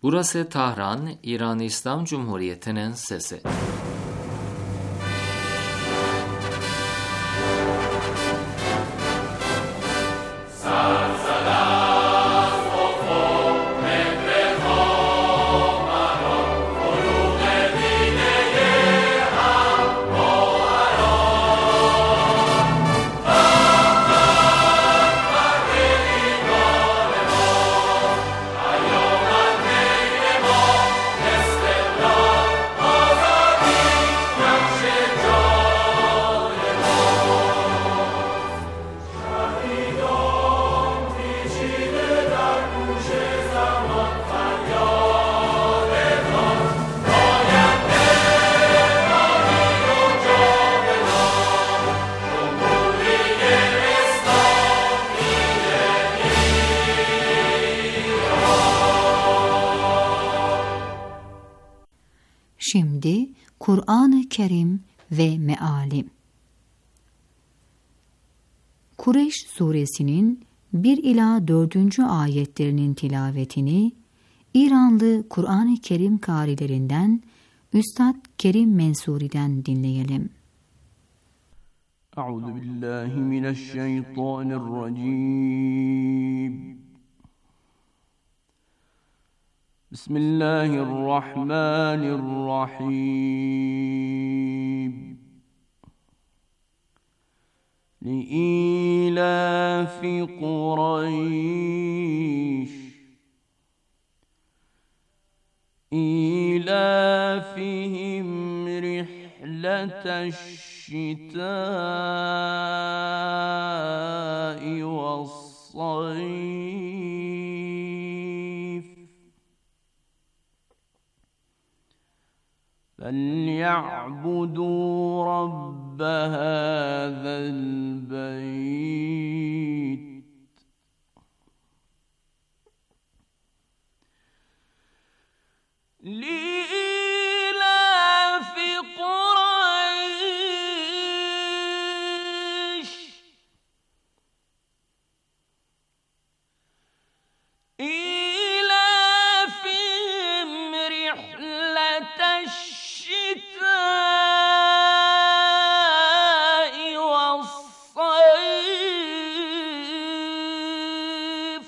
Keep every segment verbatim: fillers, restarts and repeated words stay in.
Burası Tahran, İran İslam Cumhuriyeti'nin sesi. Şimdi Kur'an-ı Kerim ve Meali. Kureyş suresinin bir ila dördüncü ayetlerinin tilavetini İranlı Kur'an-ı Kerim kârilerinden Üstad Kerim Mensuri'den dinleyelim. Euzu billahi mineşşeytanirracim. Bismillahirrahmanirrahim. Li'ilafi Kureyş İlafihim rihleteşşitâ'i ve's-sayf فَلْيَعْبُدُوا رَبَّ هَذَا الْبَيْتِ لِإِيلَافِ قُرَيْشٍ إِيلَافِهِمْ رِحْلَةَ الشِّتَاءِ وَالصَّيْفِ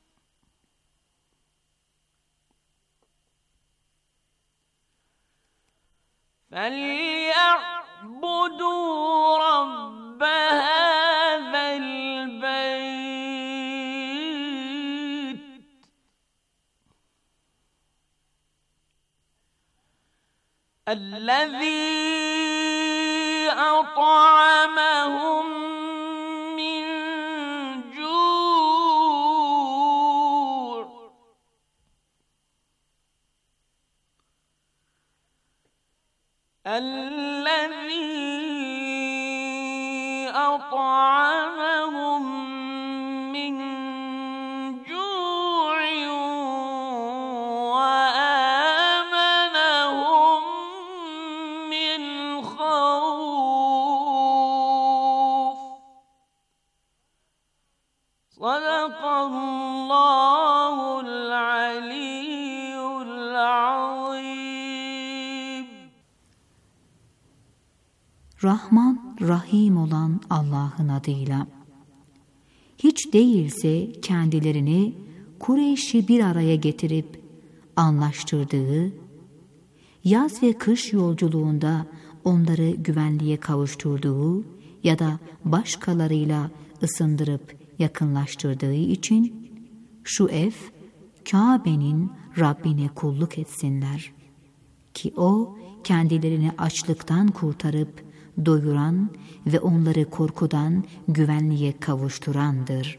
فَلْيَعْبُدُوا رَبَّ هَذَا الْبَيْتِ الَّذِي أَطْعَمَهُم مِّن جُوعٍ الَّذِي أَطْعَمَهُم مِّن جُوعٍ وَآمَنَهُم مِّنْ خَوْفٍ. صَدَقَ اللّٰهُ الْعَلِيُّ الْعَظِيمُ. Rahman, Rahim olan Allah'ın adıyla. Hiç değilse kendilerini Kureyş'i bir araya getirip anlaştırdığı, yaz ve kış yolculuğunda onları güvenliğe kavuşturduğu ya da başkalarıyla ısındırıp yakınlaştırdığı için şu ev, Kabe'nin Rabbine kulluk etsinler. Ki O, kendilerini açlıktan kurtarıp doyuran ve onları korkudan güvenliğe kavuşturandır.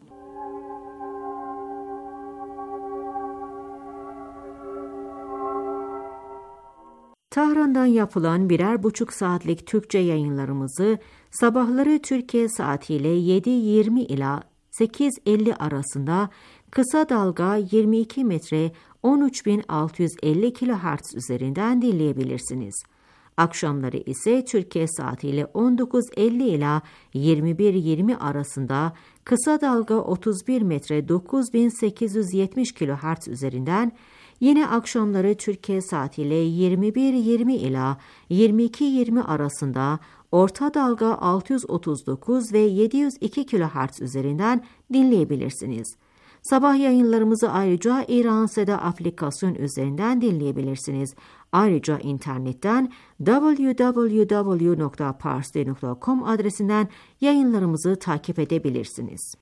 Tahran'dan yapılan birer buçuk saatlik Türkçe yayınlarımızı sabahları Türkiye saatiyle yedi yirmi ila sekiz elli arasında kısa dalga yirmi iki metre on üç bin altı yüz elli kilohertz üzerinden dinleyebilirsiniz. Akşamları ise Türkiye saatiyle on dokuz elli ila yirmi bir yirmi arasında kısa dalga otuz bir metre dokuz bin sekiz yüz yetmiş kilohertz üzerinden Yine akşamları Türkiye saatiyle yirmi bir yirmi ila yirmi iki yirmi arasında orta dalga altı yüz otuz dokuz ve yedi yüz iki kilohertz üzerinden dinleyebilirsiniz. Sabah yayınlarımızı ayrıca İran Seda aplikasyon üzerinden dinleyebilirsiniz. Ayrıca internetten double-u double-u double-u nokta parsley nokta com adresinden yayınlarımızı takip edebilirsiniz.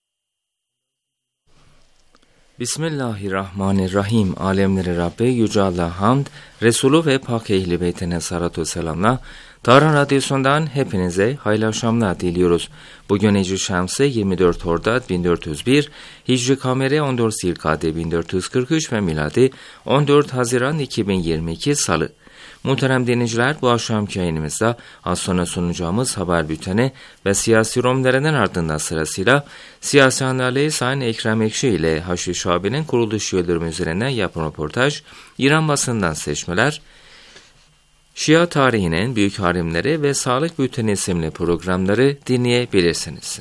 Bismillahirrahmanirrahim. Alemleri Rabbi Yüce Allah'a hamd, Resulü ve Pak Ehl-i Beytine salatu selamla. Tahran Radyosu'ndan hepinize hayırlı akşamlar diliyoruz. Bugün Ecri Şemsi yirmi dört Hordat bin dört yüz bir, Hicri Kameri on dört Zilkade bin dört yüz kırk üç ve miladi on dört Haziran iki bin yirmi iki Salı. Muhterem dinleyiciler, bu akşamki yayınımızda az sonra sunacağımız haber bülteni ve siyasi romlarının ardından sırasıyla siyasi analiz Sayın Ekrem Ekşi ile Haçlı Şabi'nin kuruluş yıldırımı üzerinden yapılan röportaj, İran basından seçmeler, Şia tarihinin büyük harimleri ve Sağlık Bülteni isimli programları dinleyebilirsiniz.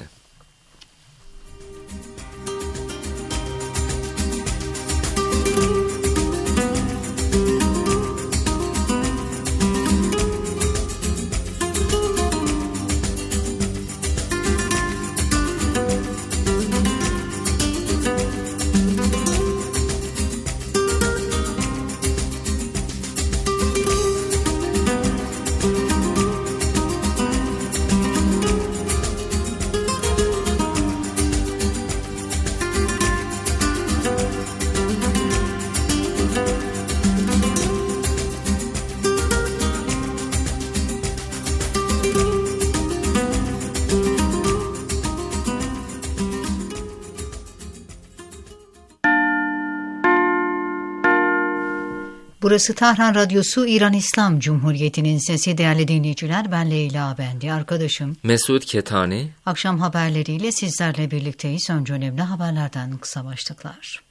Burası Tahran Radyosu, İran İslam Cumhuriyeti'nin sesi. Değerli dinleyiciler, ben Leyla Bendi, arkadaşım Mesut Ketani. Akşam haberleriyle sizlerle birlikteyiz. Önce önemli haberlerden kısa başlıklar.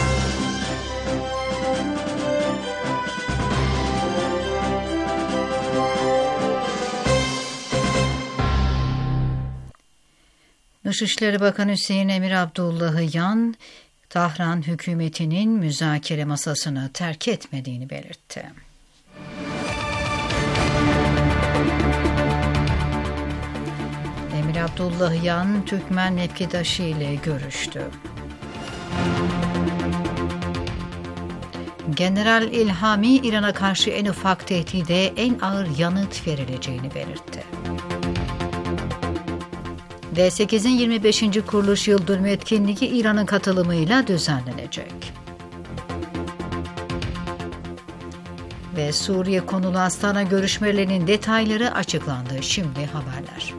Dışişleri Bakanı Hüseyin Emir Abdullahian, Tahran hükümetinin müzakere masasını terk etmediğini belirtti. Emir Abdullahian, Türkmen mevkidaşı ile görüştü. General İlhami, İran'a karşı en ufak tehdide en ağır yanıt verileceğini belirtti. D sekizin yirmi beşinci kuruluş yıl dönümü etkinliği İran'ın katılımıyla düzenlenecek. Ve Suriye konulu Astana görüşmelerinin detayları açıklandı. Şimdi haberler.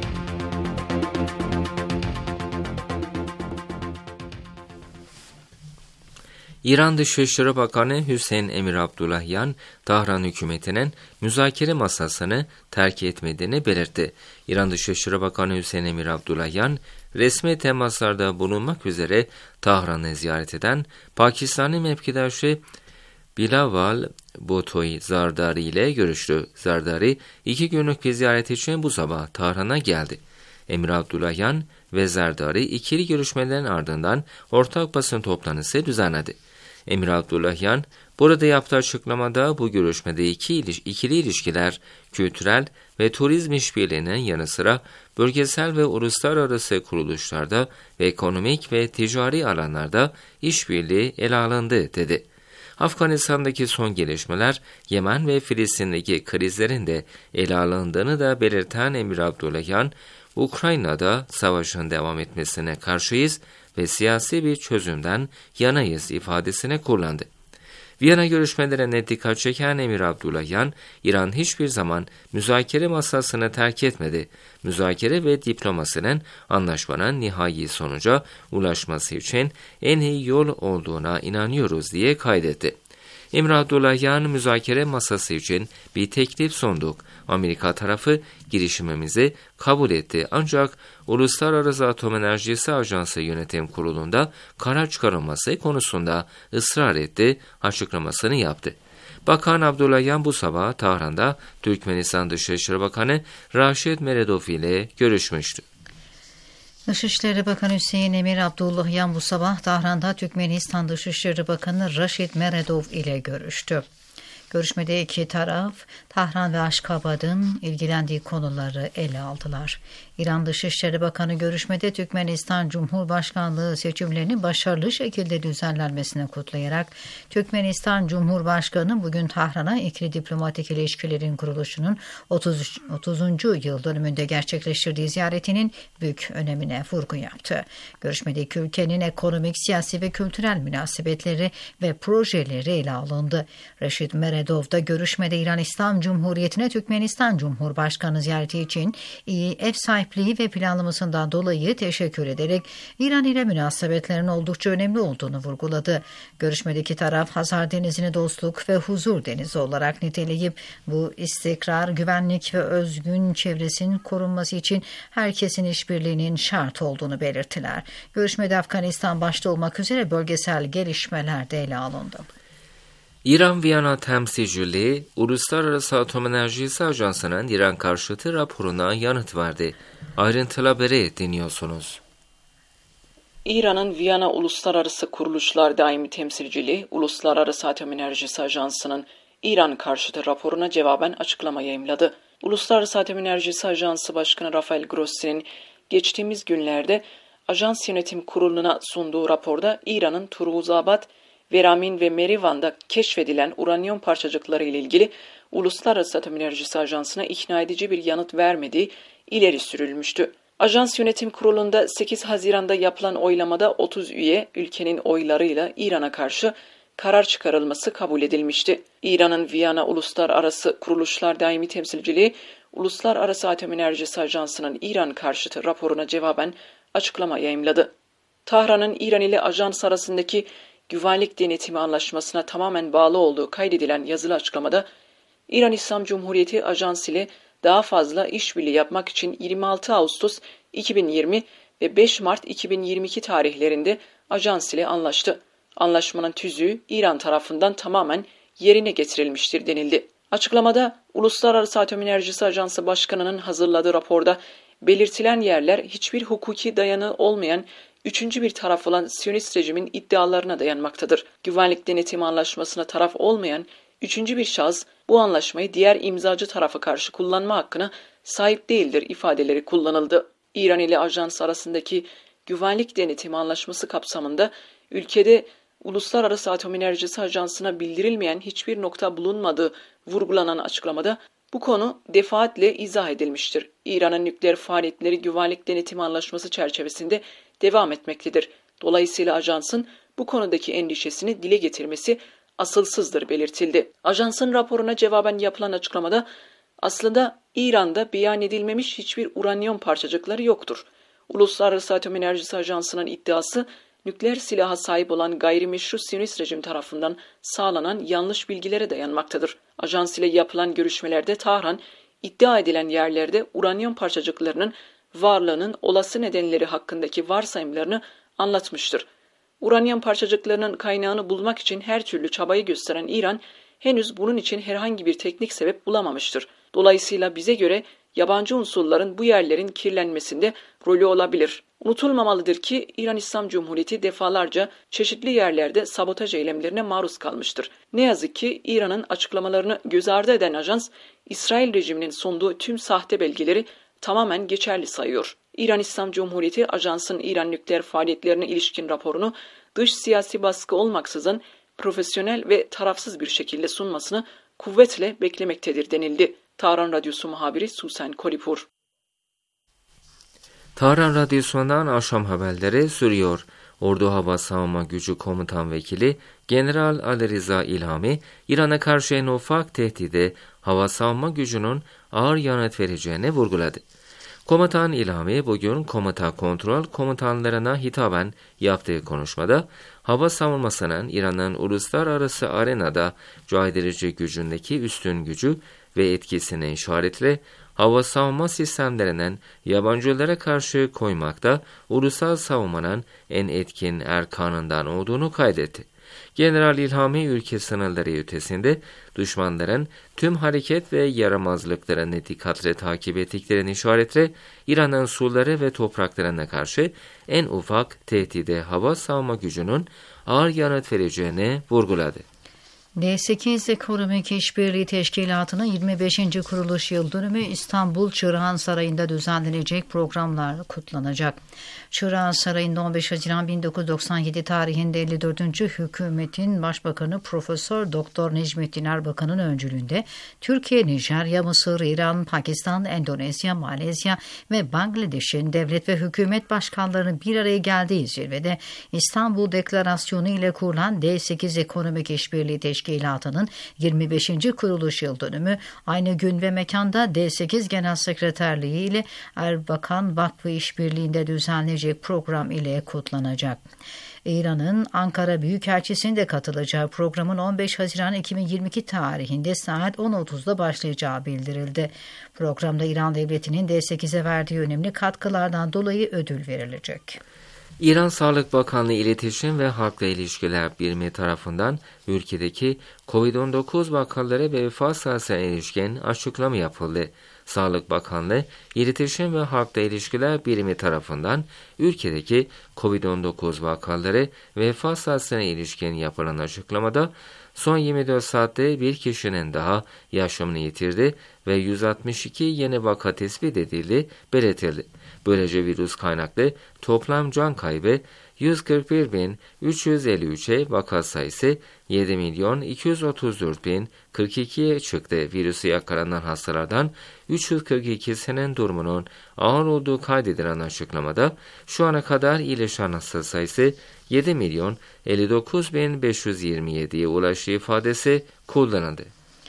İran Dışişleri Bakanı Hüseyin Emir Abdullahian, Tahran hükümetinin müzakere masasını terk etmediğini belirtti. İran Dışişleri Bakanı Hüseyin Emir Abdullahian, resmi temaslarda bulunmak üzere Tahran'ı ziyaret eden Pakistanlı mevkidaşı Bilawal Bhutto Zardari ile görüştü. Zardari, iki günlük bir ziyaret için bu sabah Tahran'a geldi. Emir Abdullahian ve Zardari ikili görüşmelerin ardından ortak basın toplantısı düzenledi. Emir Abdullahian, burada yaptığı açıklamada bu görüşmede iki iliş, ikili ilişkiler, kültürel ve turizm işbirliğinin yanı sıra bölgesel ve uluslararası kuruluşlarda ve ekonomik ve ticari alanlarda işbirliği ele alındı dedi. Afganistan'daki son gelişmeler, Yemen ve Filistin'deki krizlerin de ele alındığını da belirten Emir Abdullahian, Ukrayna'da savaşın devam etmesine karşıyız ve siyasi bir çözümden yanayız ifadesine kullandı. Viyana görüşmelerine dikkat çeken Emir Abdullahian, İran hiçbir zaman müzakere masasını terk etmedi. Müzakere ve diplomasinin anlaşmanın nihai sonuca ulaşması için en iyi yol olduğuna inanıyoruz diye kaydetti. Emir Abdullahian, müzakere masası için bir teklif sunduk. Amerika tarafı girişimimizi kabul etti, ancak Uluslararası Atom Enerjisi Ajansı Yönetim Kurulu'nda karar çıkarılması konusunda ısrar etti, açıklamasını yaptı. Bakan Abdullahian bu sabah Tahran'da Türkmenistan Dışişleri Bakanı Raşid Meredov ile görüşmüştü. Dışişleri Bakanı Hüseyin Emir Abdullahyan bu sabah Tahran'da Türkmenistan Dışişleri Bakanı Raşid Meredov ile görüştü. Görüşmede iki taraf Tahran ve Aşkabat'ın ilgilendiği konuları ele aldılar. İran Dışişleri Bakanı görüşmede Türkmenistan Cumhurbaşkanlığı seçimlerinin başarılı şekilde düzenlenmesini kutlayarak Türkmenistan Cumhurbaşkanı bugün Tahran'a ikili diplomatik ilişkilerin kuruluşunun otuz, otuzuncu yıl dönümünde gerçekleştirdiği ziyaretinin büyük önemine vurgu yaptı. Görüşmedeki ülkenin ekonomik, siyasi ve kültürel münasebetleri ve projeleri ele alındı. Raşid Meredov da görüşmede İran İslam Cumhuriyeti'ne Türkmenistan Cumhurbaşkanı ziyareti için iyi ev sahipliği ve planlamasından dolayı teşekkür ederek İran ile münasebetlerin oldukça önemli olduğunu vurguladı. Görüşmedeki taraf Hazar Denizi'ni dostluk ve huzur denizi olarak niteleyip bu istikrar, güvenlik ve özgün çevresinin korunması için herkesin işbirliğinin şart olduğunu belirttiler. Görüşmede Afganistan başta olmak üzere bölgesel gelişmeler de ele alındı. İran Viyana temsilciliği Uluslararası Atom Enerjisi Ajansı'nın İran karşıtı raporuna yanıt verdi. Ayrıntıları dinliyorsunuz. İran'ın Viyana Uluslararası Kuruluşlar Daimi Temsilciliği Uluslararası Atom Enerjisi Ajansı'nın İran karşıtı raporuna cevaben açıklama yayımladı. Uluslararası Atom Enerjisi Ajansı Başkanı Rafael Grossi'nin geçtiğimiz günlerde Ajans Yönetim Kurulu'na sunduğu raporda İran'ın Turuzabad, Veramin ve Merivan'da keşfedilen uranyum parçacıkları ile ilgili Uluslararası Atom Enerjisi Ajansı'na ikna edici bir yanıt vermediği ileri sürülmüştü. Ajans Yönetim Kurulu'nda sekiz Haziran'da yapılan oylamada otuz üye ülkenin oylarıyla İran'a karşı karar çıkarılması kabul edilmişti. İran'ın Viyana Uluslararası Kuruluşlar Daimi Temsilciliği Uluslararası Atom Enerjisi Ajansı'nın İran karşıtı raporuna cevaben açıklama yayımladı. Tahran'ın İran ile ajans arasındaki güvenlik denetimi anlaşmasına tamamen bağlı olduğu kaydedilen yazılı açıklamada, İran İslam Cumhuriyeti Ajans ile daha fazla işbirliği yapmak için yirmi altı Ağustos iki bin yirmi ve beş Mart iki bin yirmi iki tarihlerinde ajans ile anlaştı. Anlaşmanın tüzüğü İran tarafından tamamen yerine getirilmiştir denildi. Açıklamada, Uluslararası Atom Enerjisi Ajansı Başkanı'nın hazırladığı raporda belirtilen yerler hiçbir hukuki dayanığı olmayan üçüncü bir taraf olan Siyonist rejimin iddialarına dayanmaktadır. Güvenlik denetimi anlaşmasına taraf olmayan üçüncü bir şahıs bu anlaşmayı diğer imzacı tarafa karşı kullanma hakkına sahip değildir ifadeleri kullanıldı. İran ile ajans arasındaki güvenlik denetimi anlaşması kapsamında ülkede Uluslararası Atom Enerjisi Ajansı'na bildirilmeyen hiçbir nokta bulunmadığı vurgulanan açıklamada bu konu defaatle izah edilmiştir. İran'ın nükleer faaliyetleri güvenlik denetimi anlaşması çerçevesinde devam etmektedir. Dolayısıyla ajansın bu konudaki endişesini dile getirmesi asılsızdır belirtildi. Ajansın raporuna cevaben yapılan açıklamada aslında İran'da beyan edilmemiş hiçbir uranyum parçacıkları yoktur. Uluslararası Atom Enerjisi Ajansı'nın iddiası nükleer silaha sahip olan gayrimeşru Siyonist rejim tarafından sağlanan yanlış bilgilere dayanmaktadır. Ajans ile yapılan görüşmelerde Tahran, iddia edilen yerlerde uranyum parçacıklarının varlığının olası nedenleri hakkındaki varsayımlarını anlatmıştır. Uranyum parçacıklarının kaynağını bulmak için her türlü çabayı gösteren İran, henüz bunun için herhangi bir teknik sebep bulamamıştır. Dolayısıyla bize göre yabancı unsurların bu yerlerin kirlenmesinde rolü olabilir. Unutulmamalıdır ki İran İslam Cumhuriyeti defalarca çeşitli yerlerde sabotaj eylemlerine maruz kalmıştır. Ne yazık ki İran'ın açıklamalarını göz ardı eden ajans, İsrail rejiminin sunduğu tüm sahte belgeleri tamamen geçerli sayıyor. İran İslam Cumhuriyeti ajansın İran nükleer faaliyetlerine ilişkin raporunu dış siyasi baskı olmaksızın profesyonel ve tarafsız bir şekilde sunmasını kuvvetle beklemektedir denildi. Tahran Radyosu muhabiri Susan Kolipur. Tahran Radyosu'ndan akşam haberleri sürüyor. Ordu Hava Savunma Gücü Komutan Vekili General Ali Rıza İlhami, İran'a karşı en ufak tehdide hava savunma gücünün ağır yanıt vereceğini vurguladı. Komutan İlhami bugün komuta kontrol komutanlarına hitaben yaptığı konuşmada hava savunmasının İran'ın uluslararası arenada caydırıcı gücündeki üstün gücü ve etkisini işaretle hava savunma sistemlerinin yabancılara karşı koymakta ulusal savunmanın en etkin erkanından olduğunu kaydetti. General İlhami ülke sınırları ötesinde düşmanların tüm hareket ve yaramazlıklarını dikkatle takip ettiklerini işaretle İran'ın suları ve topraklarına karşı en ufak tehdide hava savunma gücünün ağır yanıt vereceğini vurguladı. D sekiz Ekonomik İşbirliği Teşkilatı'nın yirmi beşinci kuruluş yıl dönümü İstanbul Çırağan Sarayı'nda düzenlenecek programlarla kutlanacak. Çırağan Sarayı'nda on beş Haziran bin dokuz yüz doksan yedi tarihinde elli dördüncü hükümetin Başbakanı Profesör Doktor Necmettin Erbakan'ın öncülüğünde Türkiye, Nijerya, Mısır, İran, Pakistan, Endonezya, Malezya ve Bangladeş'in devlet ve hükümet başkanlarının bir araya geldiği zirvede İstanbul Deklarasyonu ile kurulan D sekiz Ekonomik İşbirliği Teşkilatı'nın yirmi beşinci kuruluş yıl dönümü aynı gün ve mekanda D sekiz Genel Sekreterliği ile Erbakan Vakfı İşbirliği'nde düzenlenecek program ile kutlanacak. İran'ın Ankara Büyükelçisi'nin de katılacağı programın on beş Haziran iki bin yirmi iki tarihinde saat on otuzda başlayacağı bildirildi. Programda İran Devleti'nin D sekize verdiği önemli katkılardan dolayı ödül verilecek. İran Sağlık Bakanlığı İletişim ve Halkla İlişkiler Birimi tarafından ülkedeki kovid on dokuz vakaları ve vefat sayısına ilişkin açıklama yapıldı. Sağlık Bakanlığı İletişim ve Halkla İlişkiler Birimi tarafından ülkedeki kovid on dokuz vakaları ve vefat sayısına ilişkin yapılan açıklamada son yirmi dört saatte bir kişinin daha yaşamını yitirdi ve yüz altmış iki yeni vaka tespit edildi belirtildi. Böylece virüs kaynaklı toplam can kaybı yüz kırk bir bin üç yüz elli üçe, vaka sayısı yedi milyon iki yüz otuz dört bin kırk ikiye çıktı. Virüsü yakalanan hastalardan üç yüz kırk ikisinin durumunun ağır olduğu kaydedilen açıklamada şu ana kadar iyileşen hasta sayısı yedi milyon elli dokuz bin beş yüz yirmi yediye ulaştığı ifadesi kullanıldı.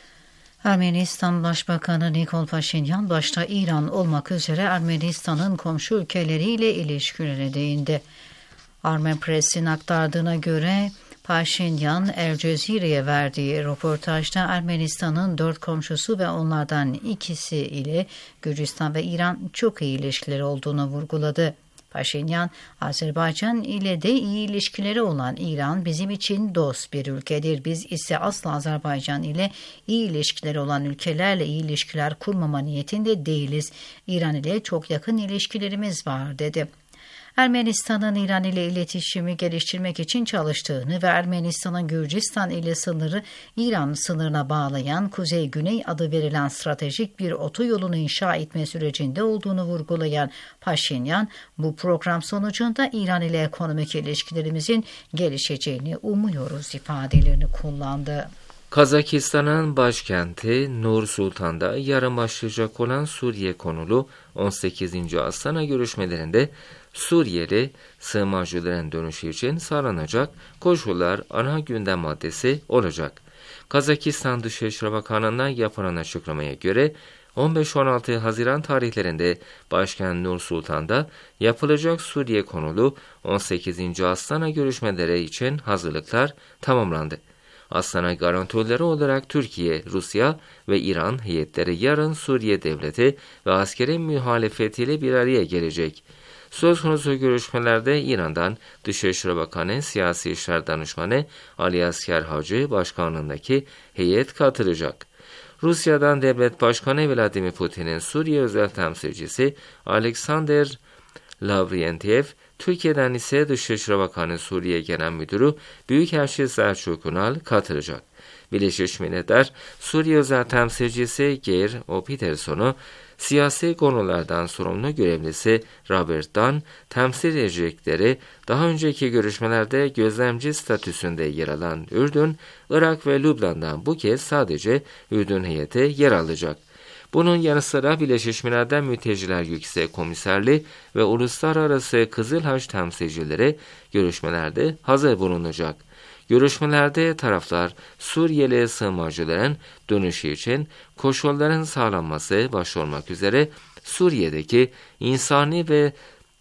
Ermenistan Başbakanı Nikol Paşinyan başta İran olmak üzere Ermenistan'ın komşu ülkeleriyle ilişkilerine değindi. Armen Press'in aktardığına göre Paşinyan El Cezire'ye verdiği röportajda Ermenistan'ın dört komşusu ve onlardan ikisi ile Gürcistan ve İran çok iyi ilişkileri olduğunu vurguladı. Paşinyan, Azerbaycan ile de iyi ilişkileri olan İran bizim için dost bir ülkedir. Biz ise asla Azerbaycan ile iyi ilişkileri olan ülkelerle iyi ilişkiler kurmama niyetinde değiliz. İran ile çok yakın ilişkilerimiz var dedi. Ermenistan'ın İran ile iletişimi geliştirmek için çalıştığını ve Ermenistan'ın Gürcistan ile sınırı İran sınırına bağlayan Kuzey-Güney adı verilen stratejik bir otoyolunu inşa etme sürecinde olduğunu vurgulayan Paşinyan, bu program sonucunda İran ile ekonomik ilişkilerimizin gelişeceğini umuyoruz ifadelerini kullandı. Kazakistan'ın başkenti Nur Sultan'da yarın başlayacak olan Suriye konulu on sekizinci Astana görüşmelerinde Suriyeli sığınmacıların dönüşü için sağlanacak koşullar ana gündem maddesi olacak. Kazakistan Dışişleri Bakanlığı'ndan yapılan açıklamaya göre on beş on altı Haziran tarihlerinde başkent Nur Sultan'da yapılacak Suriye konulu on sekizinci Astana görüşmeleri için hazırlıklar tamamlandı. Astana garantörleri olarak Türkiye, Rusya ve İran heyetleri yarın Suriye devleti ve askeri muhalefetiyle bir araya gelecek. Söz konusu görüşmelerde İran'dan Dışişleri Bakanı Siyasi İşler Danışmanı Ali Asker Hacı başkanlığındaki heyet katılacak. Rusya'dan Devlet Başkanı Vladimir Putin'in Suriye özel temsilcisi Alexander Lavrentiev, Türkiye'den ise Dışişleri Bakanı Suriye Genel Müdürü Büyükelçi Selçuk Ünal katılacak. Birleşmiş Milletler Suriye özel temsilcisi Geir O. Peterson'u siyasi konulardan sorumlu görevlisi Robert Dunn temsil edecekleri daha önceki görüşmelerde gözlemci statüsünde yer alan Ürdün, Irak ve Lübnan'dan bu kez sadece Ürdün heyeti yer alacak. Bunun yanı sıra Birleşmiş Milletler Mülteciler Yüksek Komiserliği ve Uluslararası Kızıl Haç temsilcileri görüşmelerde hazır bulunacak. Görüşmelerde taraflar Suriyeli sığınmacıların dönüşü için koşulların sağlanması başta olmak üzere Suriye'deki insani ve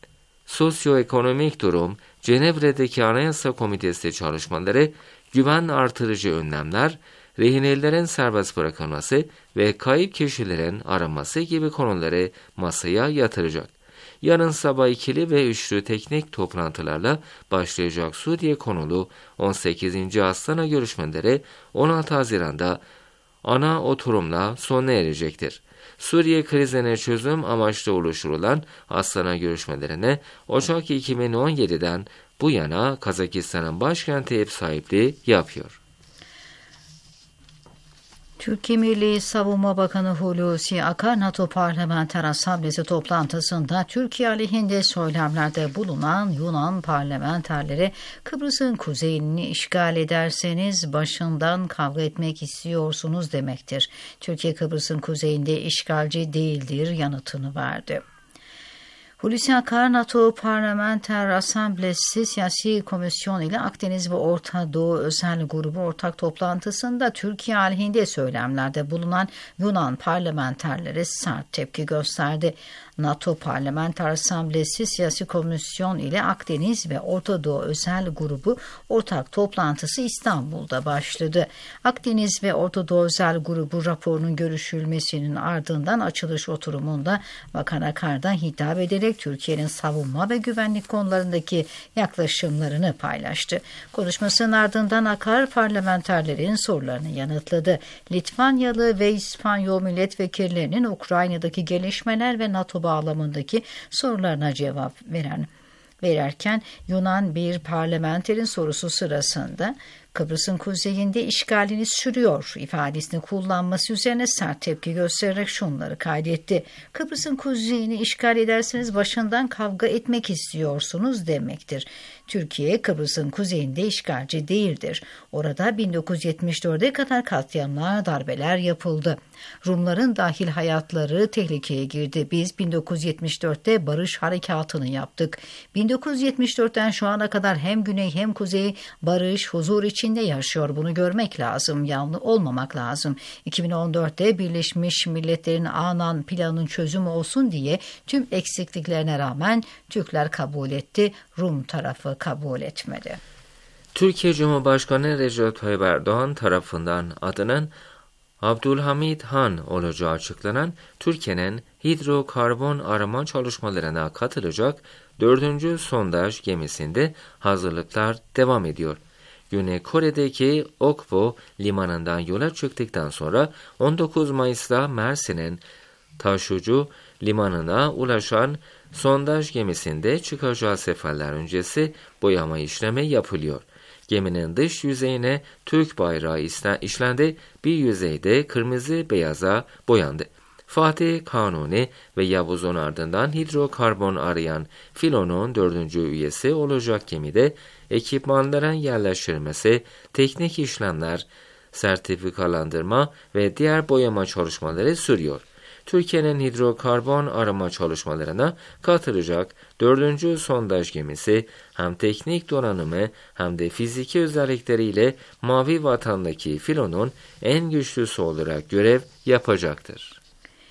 sosyoekonomik durum, Cenevre'deki Anayasa Komitesi çalışmaları, güven artırıcı önlemler, rehinelerin serbest bırakılması ve kayıp kişilerin aranması gibi konuları masaya yatıracak. Yarın sabah ikili ve üçlü teknik toplantılarla başlayacak Suriye konulu on sekizinci Astana görüşmeleri on altı Haziran'da ana oturumla sona erecektir. Suriye krizine çözüm amaçlı oluşturulan Astana görüşmelerine Ocak iki bin on yedi'den bu yana Kazakistan'ın başkenti ev sahipliği yapıyor. Türkiye Milli Savunma Bakanı Hulusi Akar, NATO Parlamenter Asamblesi toplantısında Türkiye aleyhinde söylemlerde bulunan Yunan parlamenterlere Kıbrıs'ın kuzeyini işgal ederseniz başından kavga etmek istiyorsunuz demektir. Türkiye Kıbrıs'ın kuzeyinde işgalci değildir yanıtını verdi. Hulusi Akar, NATO Parlamenter Asamblesi Siyasi Komisyon ile Akdeniz ve Orta Doğu Özel Grubu ortak toplantısında Türkiye aleyhinde söylemlerde bulunan Yunan parlamenterlere sert tepki gösterdi. NATO Parlamenter Asamblesi Siyasi Komisyon ile Akdeniz ve Orta Doğu Özel Grubu ortak toplantısı İstanbul'da başladı. Akdeniz ve Orta Doğu Özel Grubu raporunun görüşülmesinin ardından açılış oturumunda Bakan Akar'dan hitap ederek Türkiye'nin savunma ve güvenlik konularındaki yaklaşımlarını paylaştı. Konuşmasının ardından Akar parlamenterlerin sorularını yanıtladı. Litvanyalı ve İspanyol milletvekillerinin Ukrayna'daki gelişmeler ve NATO bağlamındaki sorularına cevap veren verirken Yunan bir parlamenterin sorusu sırasında Kıbrıs'ın kuzeyinde işgalini sürüyor ifadesini kullanması üzerine sert tepki göstererek şunları kaydetti. Kıbrıs'ın kuzeyini işgal ederseniz başından kavga etmek istiyorsunuz demektir. Türkiye Kıbrıs'ın kuzeyinde işgalci değildir. Orada bin dokuz yüz yetmiş dört'e kadar katliamlar, darbeler yapıldı. Rumların dahil hayatları tehlikeye girdi. Biz bin dokuz yüz yetmiş dört'te barış harekatını yaptık. bin dokuz yüz yetmiş dört'ten şu ana kadar hem güney hem kuzey barış, huzur içinde yaşıyor. Bunu görmek lazım, yanlı olmamak lazım. iki bin on dört'te Birleşmiş Milletler'in Anan planının çözümü olsun diye tüm eksikliklerine rağmen Türkler kabul etti, Rum tarafı kabul etmedi. Türkiye Cumhurbaşkanı Recep Tayyip Erdoğan tarafından adının Abdülhamid Han olacağı açıklanan Türkiye'nin hidrokarbon arama çalışmalarına katılacak dördüncü sondaj gemisinde hazırlıklar devam ediyor. Güney Kore'deki Okpo limanından yola çıktıktan sonra on dokuz Mayıs'ta Mersin'in Taşucu limanına ulaşan sondaj gemisinde çıkacağı seferler öncesi boyama işlemi yapılıyor. Geminin dış yüzeyine Türk bayrağı işlendi, bir yüzeyde kırmızı beyaza boyandı. Fatih Kanuni ve Yavuz'un ardından hidrokarbon arayan filonun dördüncü üyesi olacak gemide ekipmanların yerleştirilmesi, teknik işlemler, sertifikalandırma ve diğer boyama çalışmaları sürüyor. Türkiye'nin hidrokarbon arama çalışmalarına katılacak dördüncü sondaj gemisi hem teknik donanımı hem de fiziki özellikleriyle Mavi Vatan'daki filonun en güçlüsü olarak görev yapacaktır.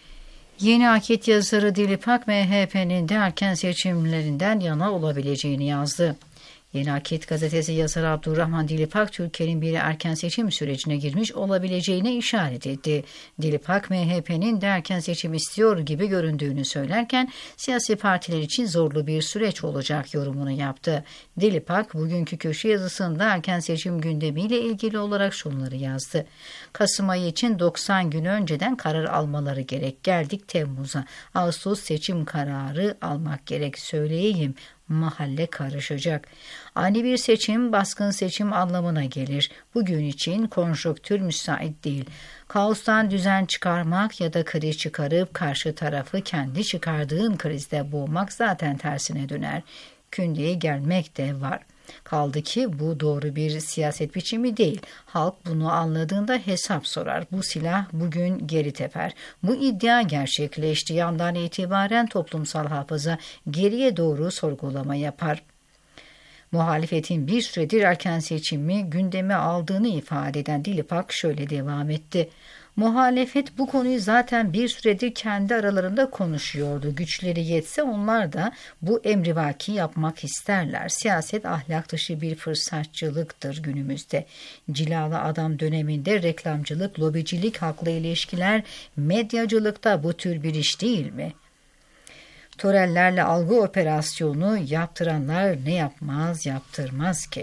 Yeni Akit yazarı Dilip Ak, M H P'nin de erken seçimlerinden yana olabileceğini yazdı. Yeni Akit gazetesi yazarı Abdurrahman Dilip Ak, Türkiye'nin bir erken seçim sürecine girmiş olabileceğine işaret etti. Dilip Ak, M H P'nin de erken seçim istiyor gibi göründüğünü söylerken siyasi partiler için zorlu bir süreç olacak yorumunu yaptı. Dilip Ak, bugünkü köşe yazısında erken seçim gündemiyle ilgili olarak şunları yazdı. Kasım ayı için doksan gün önceden karar almaları gerek. Geldik Temmuz'a. Ağustos seçim kararı almak gerek. Söyleyeyim. Mahalle karışacak. Ani bir seçim, baskın seçim anlamına gelir. Bugün için konjonktür müsait değil. Kaostan düzen çıkarmak ya da kriz çıkarıp karşı tarafı kendi çıkardığın krizde boğmak zaten tersine döner. Kündeye gelmek de var. Kaldı ki bu doğru bir siyaset biçimi değil. Halk bunu anladığında hesap sorar. Bu silah bugün geri teper. Bu iddia gerçekleştiği andan itibaren toplumsal hafıza geriye doğru sorgulama yapar. Muhalefetin bir süredir erken seçimi gündeme aldığını ifade eden Dilip Ak şöyle devam etti. Muhalefet bu konuyu zaten bir süredir kendi aralarında konuşuyordu. Güçleri yetse onlar da bu emrivaki yapmak isterler. Siyaset ahlak dışı bir fırsatçılıktır günümüzde. Cilalı adam döneminde reklamcılık, lobicilik, halkla ilişkiler, medyacılıkta bu tür bir iş değil mi? Törellerle algı operasyonu yaptıranlar ne yapmaz yaptırmaz ki?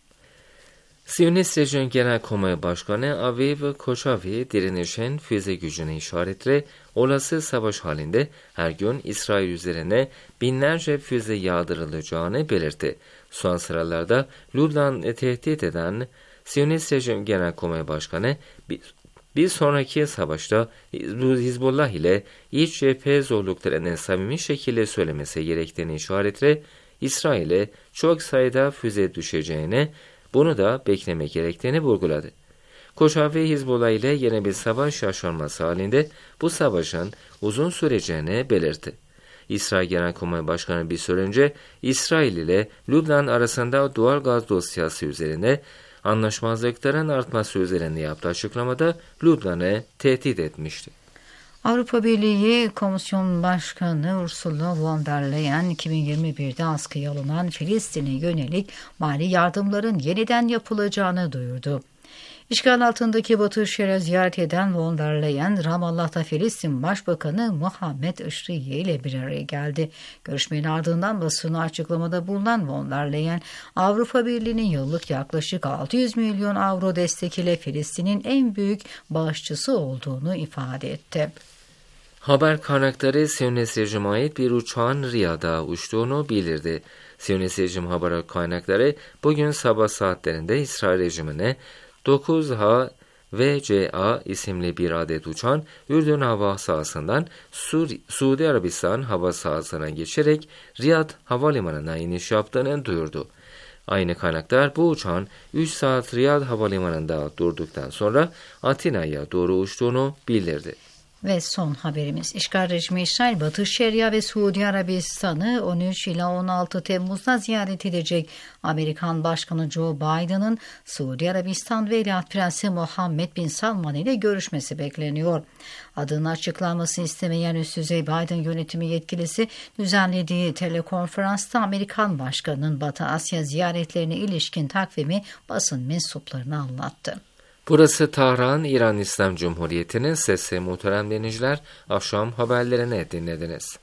Siyonist Rejim Genelkurmay Başkanı Aviv Kochavi direnişin füze gücüne işaretle olası savaş halinde her gün İsrail üzerine binlerce füze yağdırılacağını belirtti. Son sıralarda Lübnan'ı tehdit eden Siyonist Rejim Genelkurmay Başkanı bir, bir sonraki savaşta Hizbullah ile iç cephe zorluklarını samimi şekilde söylemesi gerektiğini işaretle İsrail'e çok sayıda füze düşeceğine, bunu da beklemek gerektiğini vurguladı. Kochavi Hizbullah ile yeni bir savaş yaşanması halinde bu savaşın uzun süreceğini belirtti. İsrail Genelkurmay Başkanı bir süre önce İsrail ile Lübnan arasında doğal gaz dosyası üzerine anlaşmazlıkların artması üzerine yaptığı açıklamada Lübnan'ı tehdit etmişti. Avrupa Birliği Komisyon Başkanı Ursula von der Leyen iki bin yirmi birde askıya alınan Filistin'e yönelik mali yardımların yeniden yapılacağını duyurdu. İşgal altındaki Batı Şeria ziyaret eden von der Leyen, Ramallah'ta Filistin Başbakanı Muhammed Işriye ile bir araya geldi. Görüşmenin ardından basına açıklamada bulunan von der Leyen, Avrupa Birliği'nin yıllık yaklaşık altı yüz milyon avro destek ile Filistin'in en büyük bağışçısı olduğunu ifade etti. Haber kaynakları Siyonist rejime ait bir uçağın Riyad'a uçtuğunu bildirdi. Siyonist rejim haber kaynakları bugün sabah saatlerinde İsrail rejimine dokuz H V C A isimli bir adet uçağın Ürdün hava sahasından Su Suudi Arabistan hava sahasına geçerek Riyad havalimanına iniş yaptığını duyurdu. Aynı kaynaklar bu uçağın üç saat Riyad havalimanında durduktan sonra Atina'ya doğru uçtuğunu bildirdi. Ve son haberimiz, işgal rejimi İsrail, Batı Şeria ve Suudi Arabistan'ı on üç ila on altı Temmuz'da ziyaret edecek. Amerikan Başkanı Joe Biden'ın Suudi Arabistan Veliaht Prensi Muhammed Bin Salman ile görüşmesi bekleniyor. Adını açıklanmasını istemeyen üst düzey Biden yönetimi yetkilisi düzenlediği telekonferansta Amerikan Başkanı'nın Batı Asya ziyaretlerine ilişkin takvimi basın mensuplarına anlattı. Burası Tahran, İran İslam Cumhuriyeti'nin sesi. Muhterem dinleyiciler, akşam haberlerini dinlediniz.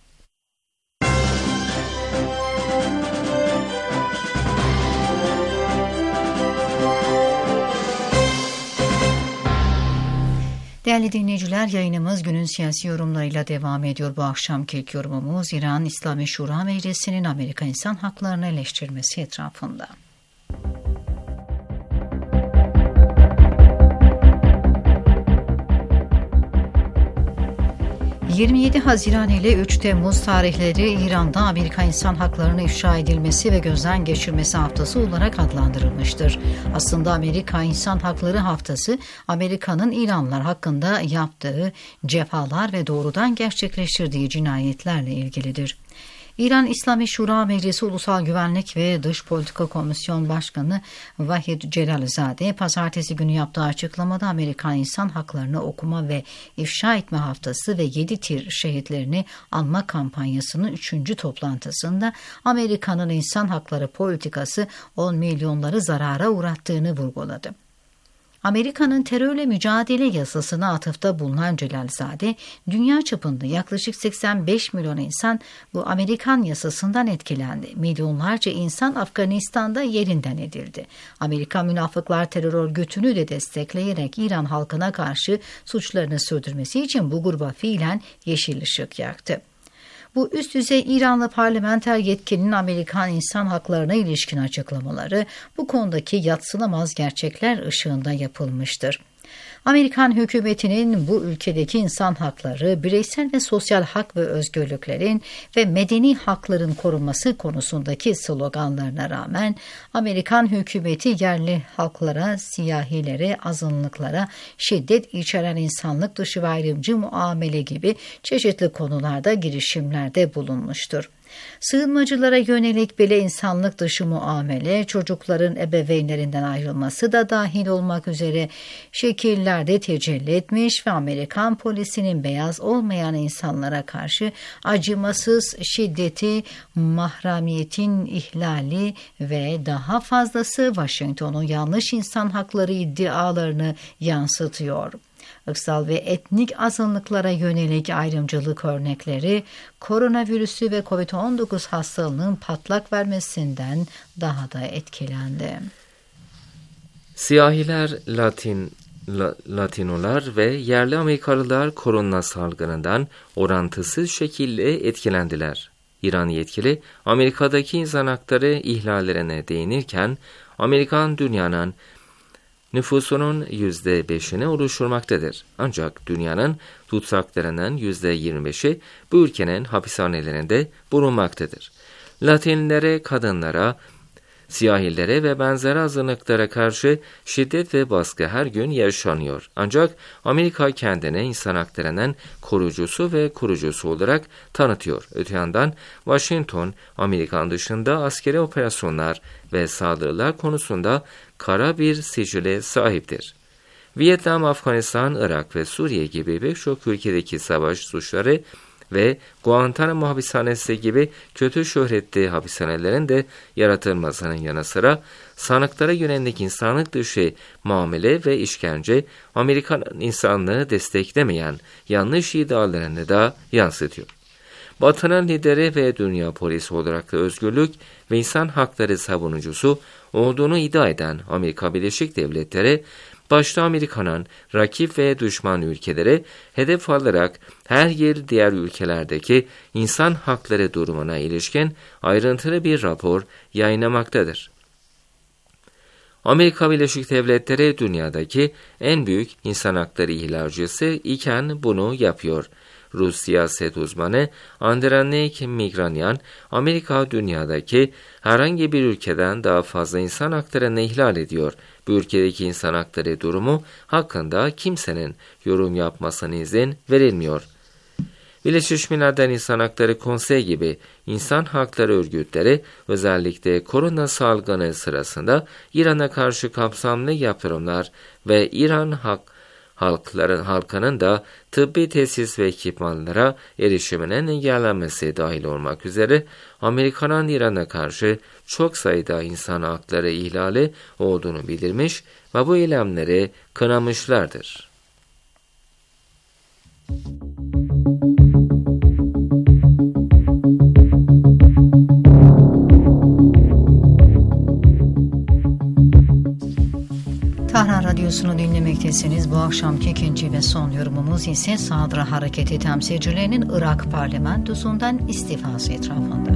Değerli dinleyiciler, yayınımız günün siyasi yorumlarıyla devam ediyor. Bu akşamki ilk yorumumuz İran İslami Şura Meclisi'nin Amerika İnsan Haklarını eleştirmesi etrafında. yirmi yedi Haziran ile üç Temmuz tarihleri İran'da Amerika İnsan Haklarını ifşa edilmesi ve gözden geçirmesi haftası olarak adlandırılmıştır. Aslında Amerika İnsan Hakları Haftası, Amerika'nın İranlılar hakkında yaptığı cefalar ve doğrudan gerçekleştirdiği cinayetlerle ilgilidir. İran İslami Şura Meclisi Ulusal Güvenlik ve Dış Politika Komisyon Başkanı Vahid Celalzade, pazartesi günü yaptığı açıklamada Amerikan İnsan Haklarını okuma ve ifşa etme haftası ve yedi tir şehitlerini anma kampanyasının üçüncü toplantısında Amerika'nın insan hakları politikası on milyonları zarara uğrattığını vurguladı. Amerika'nın terörle mücadele yasasına atıfta bulunan Celalzade, dünya çapında yaklaşık seksen beş milyon insan bu Amerikan yasasından etkilendi. Milyonlarca insan Afganistan'da yerinden edildi. Amerikan münafıklar terör örgütünü de destekleyerek İran halkına karşı suçlarını sürdürmesi için bu gruba fiilen yeşil ışık yaktı. Bu üst düzey İranlı parlamenter yetkilinin Amerikan insan haklarına ilişkin açıklamaları bu konudaki yadsınamaz gerçekler ışığında yapılmıştır. Amerikan hükümetinin bu ülkedeki insan hakları, bireysel ve sosyal hak ve özgürlüklerin ve medeni hakların korunması konusundaki sloganlarına rağmen Amerikan hükümeti yerli halklara, siyahilere, azınlıklara şiddet içeren insanlık dışı ve ayrımcı muamele gibi çeşitli konularda girişimlerde bulunmuştur. Sığınmacılara yönelik bile insanlık dışı muamele, çocukların ebeveynlerinden ayrılması da dahil olmak üzere şekillerde tecelli etmiş ve Amerikan polisinin beyaz olmayan insanlara karşı acımasız şiddeti, mahremiyetin ihlali ve daha fazlası Washington'un yanlış insan hakları iddialarını yansıtıyor. ırksal ve etnik azınlıklara yönelik ayrımcılık örnekleri koronavirüsü ve kovid on dokuz hastalığının patlak vermesinden daha da etkilendi. Siyahiler, Latin La, Latinolar ve yerli Amerikalılar korona salgınından orantısız şekilde etkilendiler. İran yetkili Amerika'daki insan hakları ihlallerine değinirken Amerikan dünyanın nüfusunun yüzde beşini oluşturmaktadır. Ancak dünyanın tutsaklarının yüzde yirmi beşi bu ülkenin hapishanelerinde bulunmaktadır. Latinlere, kadınlara, siyahilere ve benzeri azınlıklara karşı şiddet ve baskı her gün yaşanıyor. Ancak Amerika kendini insan haklarının koruyucusu ve kurucusu olarak tanıtıyor. Öte yandan Washington, Amerikan dışında askeri operasyonlar ve saldırılar konusunda kara bir sicile sahiptir. Vietnam, Afganistan, Irak ve Suriye gibi birçok ülkedeki savaş suçları ve Guantanamo hapishanesi gibi kötü şöhretli hapishanelerin de yaratılmasının yanı sıra sanıklara yönelik insanlık dışı muamele ve işkence Amerikan insanlığı desteklemeyen yanlış iddialarını da yansıtıyor. Batı'nın lideri ve dünya polisi olarak da özgürlük ve insan hakları savunucusu olduğunu iddia eden Amerika Birleşik Devletleri, başta Amerika'nın rakip ve düşman ülkeleri hedef alarak her yıl diğer ülkelerdeki insan hakları durumuna ilişkin ayrıntılı bir rapor yayınlamaktadır. Amerika Birleşik Devletleri dünyadaki en büyük insan hakları ihlalcisi iken bunu yapıyor. Rus siyaset uzmanı Andrei Migranyan, Amerika dünyadaki herhangi bir ülkeden daha fazla insan haklarını ihlal ediyor. Bu ülkedeki insan hakları durumu hakkında kimsenin yorum yapmasına izin verilmiyor. Birleşmiş Milletler İnsan Hakları Konseyi gibi insan hakları örgütleri özellikle korona salgını sırasında İran'a karşı kapsamlı yaptırımlar ve İran hak halkların halkının da tıbbi tesis ve ekipmanlara erişiminin engellenmesi dahil olmak üzere Amerika'nın İran'a karşı çok sayıda insan hakları ihlali olduğunu bildirmiş ve bu eylemleri kınamışlardır. Tahran Radyosu'nu dinlemektesiniz. Bu akşamki ikinci ve son yorumumuz ise Sadra Hareketi temsilcilerinin Irak parlamentosundan istifası etrafında.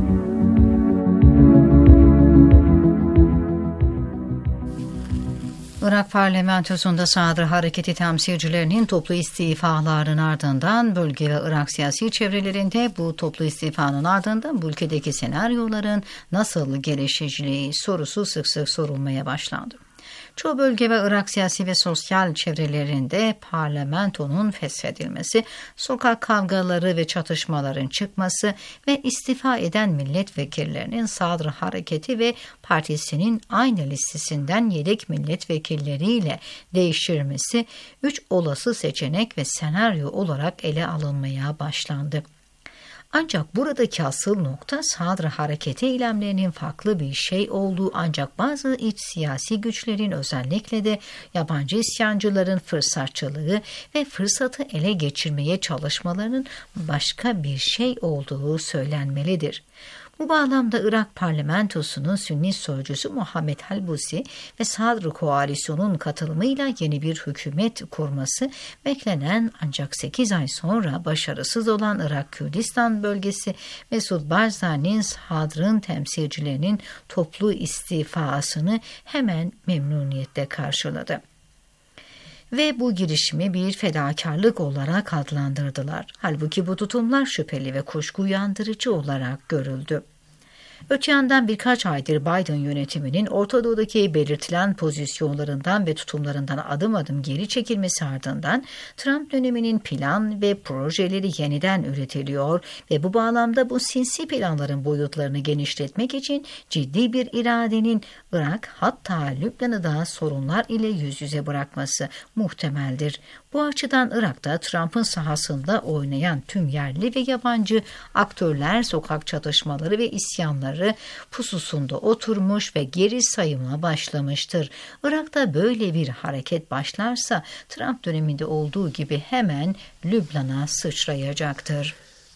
Irak parlamentosunda Sadra Hareketi temsilcilerinin toplu istifalarının ardından bölge ve Irak siyasi çevrelerinde bu toplu istifanın ardından bu ülkedeki senaryoların nasıl gelişeceği sorusu sık sık sorulmaya başlandı. Çoğu bölge ve Irak siyasi ve sosyal çevrelerinde parlamentonun feshedilmesi, sokak kavgaları ve çatışmaların çıkması ve istifa eden milletvekillerinin Sadr Hareketi ve partisinin aynı listesinden yedek milletvekilleriyle değiştirilmesi üç olası seçenek ve senaryo olarak ele alınmaya başlandı. Ancak buradaki asıl nokta Sadr Hareketi eylemlerinin farklı bir şey olduğu, ancak bazı iç siyasi güçlerin özellikle de yabancı isyancıların fırsatçılığı ve fırsatı ele geçirmeye çalışmalarının başka bir şey olduğu söylenmelidir. Bu bağlamda Irak parlamentosunun Sünni sözcüsü Muhammed Halbusi ve Sadr Koalisyon'un katılımıyla yeni bir hükümet kurması beklenen, ancak sekiz ay sonra başarısız olan Irak Kürdistan bölgesi Mesud Barzani'nin Sadr'ın temsilcilerinin toplu istifasını hemen memnuniyetle karşıladı. Ve bu girişimi bir fedakarlık olarak adlandırdılar. Halbuki bu tutumlar şüpheli ve kuşku uyandırıcı olarak görüldü. Öte yandan birkaç aydır Biden yönetiminin Orta Doğu'daki belirtilen pozisyonlarından ve tutumlarından adım adım geri çekilmesi ardından Trump döneminin plan ve projeleri yeniden üretiliyor ve bu bağlamda bu sinsi planların boyutlarını genişletmek için ciddi bir iradenin Irak, hatta Lübnan'ı da sorunlar ile yüz yüze bırakması muhtemeldir. Bu açıdan Irak'ta Trump'ın sahasında oynayan tüm yerli ve yabancı aktörler sokak çatışmaları ve isyanları pususunda oturmuş ve geri sayıma başlamıştır. Irak'ta böyle bir hareket başlarsa Trump döneminde olduğu gibi hemen Lübnan'a sıçrayacaktır.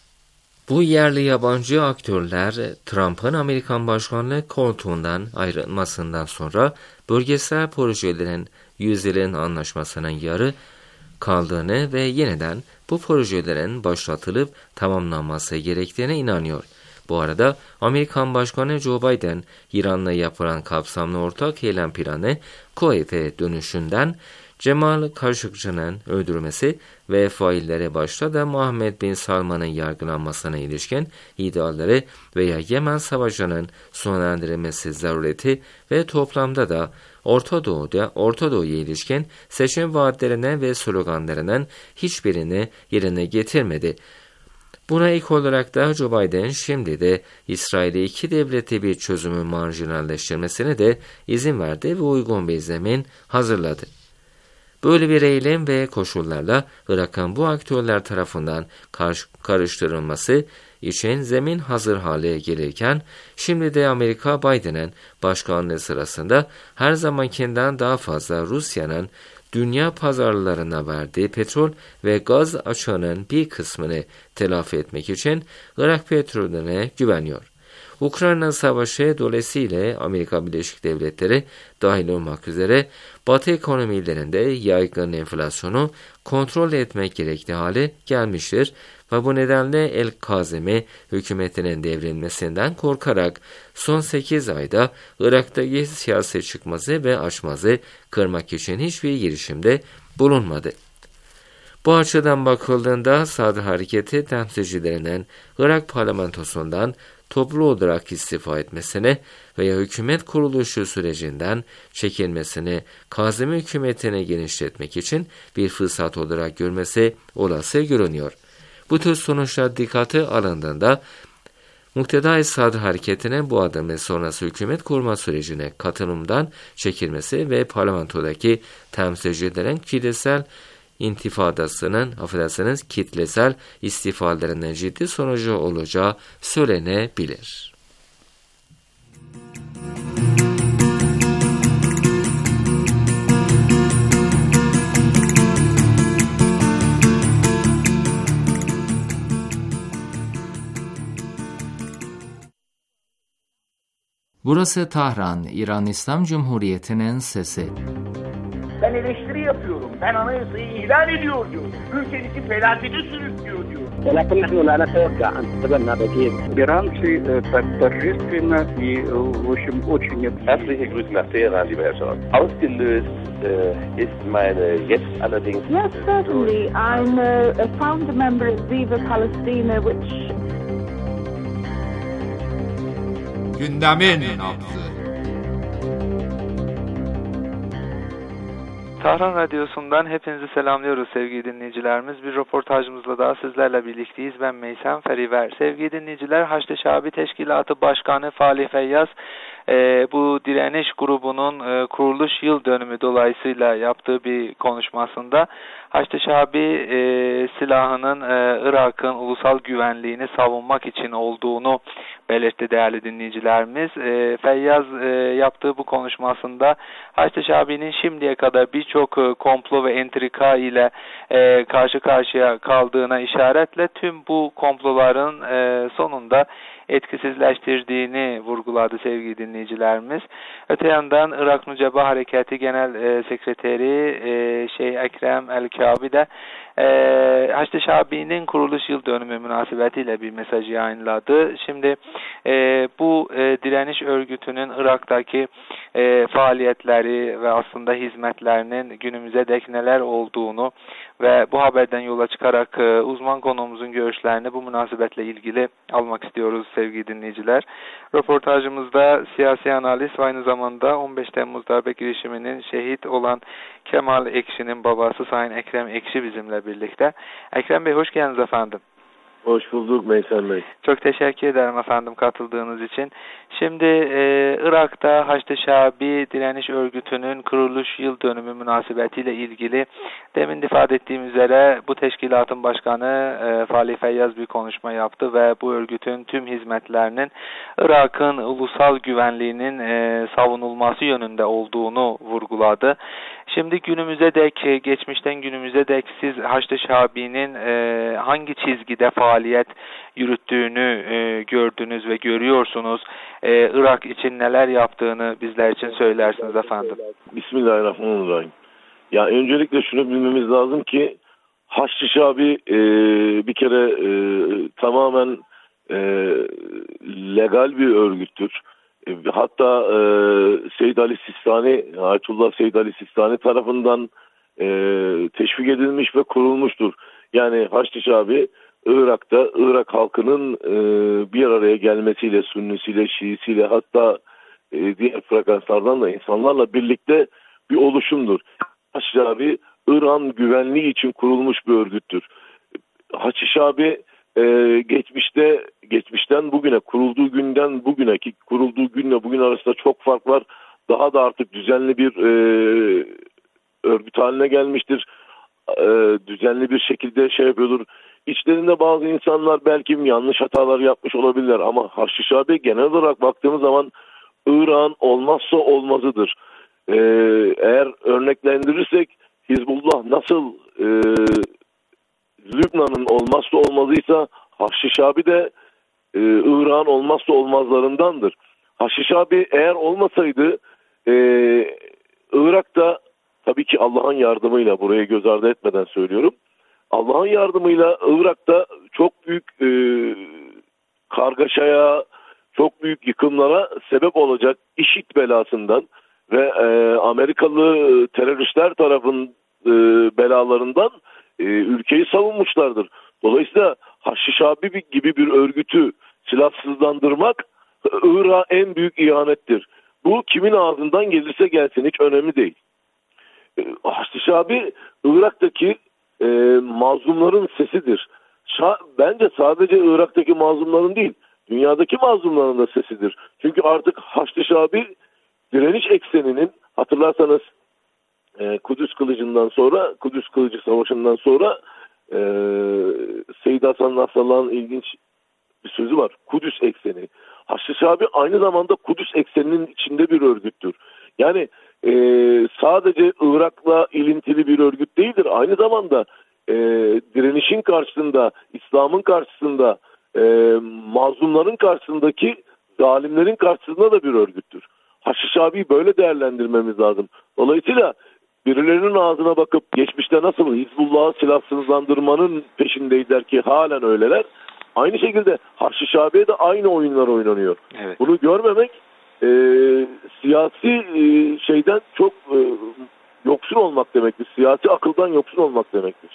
Bu yerli yabancı aktörler Trump'ın Amerikan başkanlığı koltuğundan ayrılmasından sonra bölgesel projelerin yüzyılın anlaşmasının yarı kaldığını ve yeniden bu projelerin başlatılıp tamamlanması gerektiğine inanıyor. Bu arada Amerikan Başkanı Joe Biden, İran'la yapılan kapsamlı ortak eylem planı Kuveyt'e dönüşünden Cemal Kaşıkçı'nın öldürülmesi ve failleri başta da Muhammed Bin Salman'ın yargılanmasına ilişkin iddiaları veya Yemen Savaşı'nın sonlandırılması zarureti ve toplamda da Orta Doğu'da Orta Doğu'ya ilişkin seçim vaatlerine ve sloganlarının hiçbirini yerine getirmedi. Buna ek olarak da Joe Biden şimdi de İsrail'e iki devletli bir çözümü marjinalleştirmesine de izin verdi ve uygun bir zemin hazırladı. Böyle bir eylem ve koşullarla Irak'ın bu aktörler tarafından karış- karıştırılması için zemin hazır hale gelirken, şimdi de Amerika Biden'ın başkanlığı sırasında her zamankinden daha fazla Rusya'nın dünya pazarlarına verdiği petrol ve gaz açığının bir kısmını telafi etmek için Irak petrolüne güveniyor. Ukrayna Savaşı dolayısıyla Amerika Birleşik Devletleri dahil olmak üzere Batı ekonomilerinde yaygın enflasyonu kontrol etmek gerektiği hale gelmiştir ve bu nedenle El-Kazimi hükümetinin devrilmesinden korkarak son sekiz ayda Irak'taki siyasi çıkmazı ve açmazı kırmak için hiçbir girişimde bulunmadı. Bu açıdan bakıldığında Sadr Hareketi temsilcilerinin Irak parlamentosundan toplu olarak istifa etmesini veya hükümet kuruluşu sürecinden çekilmesini Kazimi hükümetine genişletmek için bir fırsat olarak görmesi olası görünüyor. Bu tür sonuçlar dikkate alındığında Muktedai Sadr Hareketi'ne bu adımı sonrası hükümet kurma sürecine katılımdan çekilmesi ve parlamentodaki temsilcilerin kitlesel intifadasının, affedersiniz, kitlesel istifalarının ciddi sonucu olacağı söylenebilir. Burası Tahran, İran İslam Cumhuriyeti'nin sesi. Ben eleştiri yapıyorum. Ben anayasayı ihlal ediyor diyor. Ülkenizi felakete sürüklüyor diyor. ولكن نحن لا نتوقع أن تقبلنا بكيف. Иранцы так торжественно и, в общем, очень... Herzliche Grüße nach Teheran, lieber Herr Scholz. Ausgelöst äh, ist meine jetzt allerdings... Yes, certainly. I'm a, a founder member of Viva Palestina, which... Gündemin nabzı. Tahran Radyosu'ndan hepinizi selamlıyoruz sevgili dinleyicilerimiz. Bir röportajımızla daha sizlerle birlikteyiz. Ben Meysem Feriver. Sevgili dinleyiciler, Haçlı Şabi Teşkilatı Başkanı Falih Feyyaz e, bu direniş grubunun e, kuruluş yıl dönümü dolayısıyla yaptığı bir konuşmasında Haçlı Şabi e, silahının e, Irak'ın ulusal güvenliğini savunmak için olduğunu belirtti değerli dinleyicilerimiz. E, Feyyaz e, yaptığı bu konuşmasında Haçlı Şabi'nin şimdiye kadar birçok e, komplo ve entrika ile e, karşı karşıya kaldığına işaretle tüm bu komploların e, sonunda etkisizleştirdiğini vurguladı sevgili dinleyicilerimiz. Öte yandan Irak Nucaba Hareketi Genel e, Sekreteri e, Şeyh Ekrem El-Kabi de e, Haçlı Şabi'nin kuruluş yıl dönümü münasebetiyle bir mesajı yayınladı. Şimdi e, bu e, direniş örgütünün Irak'taki e, faaliyetleri ve aslında hizmetlerinin günümüze dek neler olduğunu ve bu haberden yola çıkarak e, uzman konuğumuzun görüşlerini bu münasebetle ilgili almak istiyoruz sevgili dinleyiciler. Röportajımızda siyasi analist ve aynı zamanda on beş Temmuz darbe girişiminin şehit olan Kemal Ekşi'nin babası Sayın Ekrem Ekşi bizimle birlikte. Ekrem Bey hoş geldiniz efendim. Hoş bulduk Meysel Bey. Çok teşekkür ederim efendim katıldığınız için. Şimdi e, Irak'ta Haçlı Şabi Direniş Örgütü'nün kuruluş yıl dönümü münasebetiyle ilgili demin ifade ettiğim üzere bu teşkilatın başkanı e, Falih Feyyaz bir konuşma yaptı ve bu örgütün tüm hizmetlerinin Irak'ın ulusal güvenliğinin e, savunulması yönünde olduğunu vurguladı. Şimdi günümüze dek, geçmişten günümüze dek siz Haçlı Şabi'nin e, hangi çizgide faaliyet yürüttüğünü e, gördünüz ve görüyorsunuz. E, Irak için neler yaptığını bizler için söylersiniz efendim. Bismillahirrahmanirrahim. Ya öncelikle şunu bilmemiz lazım ki Haçlı Şabi e, bir kere e, tamamen e, legal bir örgüttür. E, hatta e, Seyyid Ali Sistani, Ayetullah Seyyid Ali Sistani tarafından e, teşvik edilmiş ve kurulmuştur. Yani Haçlı Şabi Irak'ta Irak halkının e, bir araya gelmesiyle, Sünnisiyle, Şiisiyle hatta e, diğer frekanslardan da insanlarla birlikte bir oluşumdur. Haçlı Şabi İran güvenliği için kurulmuş bir örgüttür. Haçlı Şabi e, geçmişte geçmişten bugüne, kurulduğu günden bugüne ki kurulduğu günle bugün arasında çok fark var. Daha da artık düzenli bir e, örgüt haline gelmiştir. E, düzenli bir şekilde şey yapıyordur. İçlerinde bazı insanlar belki yanlış hatalar yapmış olabilirler ama Haçlı Şabi genel olarak baktığımız zaman İran olmazsa olmazıdır. Ee, eğer örneklendirirsek Hizbullah nasıl e, Lübnan'ın olmazsa olmazıysa Haçlı Şabi de e, İran olmazsa olmazlarındandır. Haçlı Şabi eğer olmasaydı e, Irak'ta tabii ki Allah'ın yardımıyla burayı göz ardı etmeden söylüyorum. Allah'ın yardımıyla Irak'ta çok büyük e, kargaşaya, çok büyük yıkımlara sebep olacak IŞİD belasından ve e, Amerikalı teröristler tarafın e, belalarından e, ülkeyi savunmuşlardır. Dolayısıyla Haçlı Şabi gibi bir örgütü silahsızlandırmak Irak'a en büyük ihanettir. Bu kimin ağzından gelirse gelsin hiç önemli değil. E, Haçlı Şabi Irak'taki E, mazlumların sesidir. Şa- Bence sadece Irak'taki mazlumların değil, dünyadaki mazlumların da sesidir. Çünkü artık Haçlı Şabi direniş ekseninin, hatırlarsanız e, Kudüs Kılıcı'ndan sonra, Kudüs Kılıcı Savaşı'ndan sonra e, Seyyid Hasan Nasrallah'ın ilginç bir sözü var. Kudüs ekseni. Haçlı Şabi aynı zamanda Kudüs ekseninin içinde bir örgüttür. Yani e, sadece Irak'la ilintili bir örgüt değildir. Aynı zamanda e, direnişin karşısında, İslam'ın karşısında, e, mazlumların karşısındaki zalimlerin karşısında da bir örgüttür. Haçlı Şabi'yi böyle değerlendirmemiz lazım. Dolayısıyla birilerinin ağzına bakıp geçmişte nasıl Hizbullah'ı silahsızlandırmanın peşindeydiler ki halen öyleler. Aynı şekilde Haçlı Şabi'ye de aynı oyunlar oynanıyor. Evet. Bunu görmemek e, siyasi e, şeyden çok e, yoksun olmak demektir. Siyasi akıldan yoksun olmak demektir.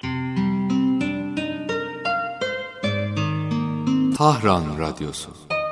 Tahran Radyosu.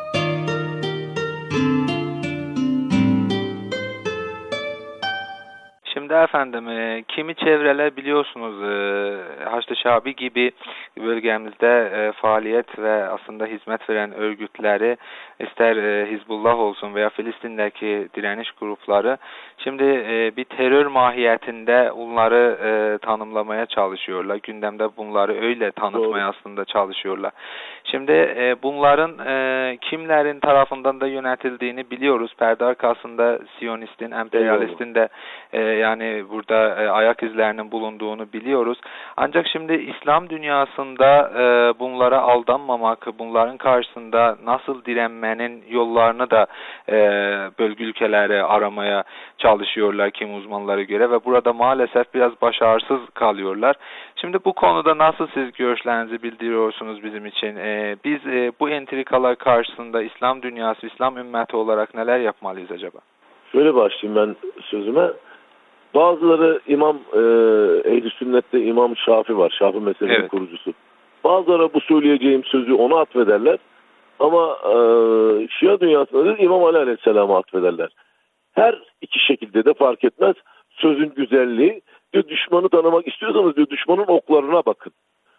Şimdi efendim e, kimi çevreler biliyorsunuz e, Haçlı Şabi gibi bölgemizde e, faaliyet ve aslında hizmet veren örgütleri ister e, Hizbullah olsun veya Filistin'deki direniş grupları şimdi e, bir terör mahiyetinde onları e, tanımlamaya çalışıyorlar. Gündemde bunları öyle tanıtmaya Doğru. aslında çalışıyorlar. Şimdi e, bunların e, kimlerin tarafından da yönetildiğini biliyoruz. Perde arkasında Siyonistin, emperyalistin de e, yani burada e, ayak izlerinin bulunduğunu biliyoruz. Ancak şimdi İslam dünyasında e, bunlara aldanmamak, bunların karşısında nasıl direnmenin yollarını da e, bölge ülkeleri aramaya çalışıyorlar kim uzmanlara göre ve burada maalesef biraz başarısız kalıyorlar. Şimdi bu konuda nasıl siz görüşlerinizi bildiriyorsunuz bizim için? E, biz e, bu entrikalar karşısında İslam dünyası, İslam ümmeti olarak neler yapmalıyız acaba? Şöyle başlayayım ben sözüme. Bazıları İmam e, Ehl-i Sünnet'te İmam Şafi var. Şafi mezhebinin evet. kurucusu. Bazıları bu söyleyeceğim sözü ona atfederler. Ama e, Şia dünyasında da İmam Ali Aleyhisselam'a atfederler. Her iki şekilde de fark etmez. Sözün güzelliği, diyor düşmanı tanımak istiyorsanız diyor düşmanın oklarına bakın.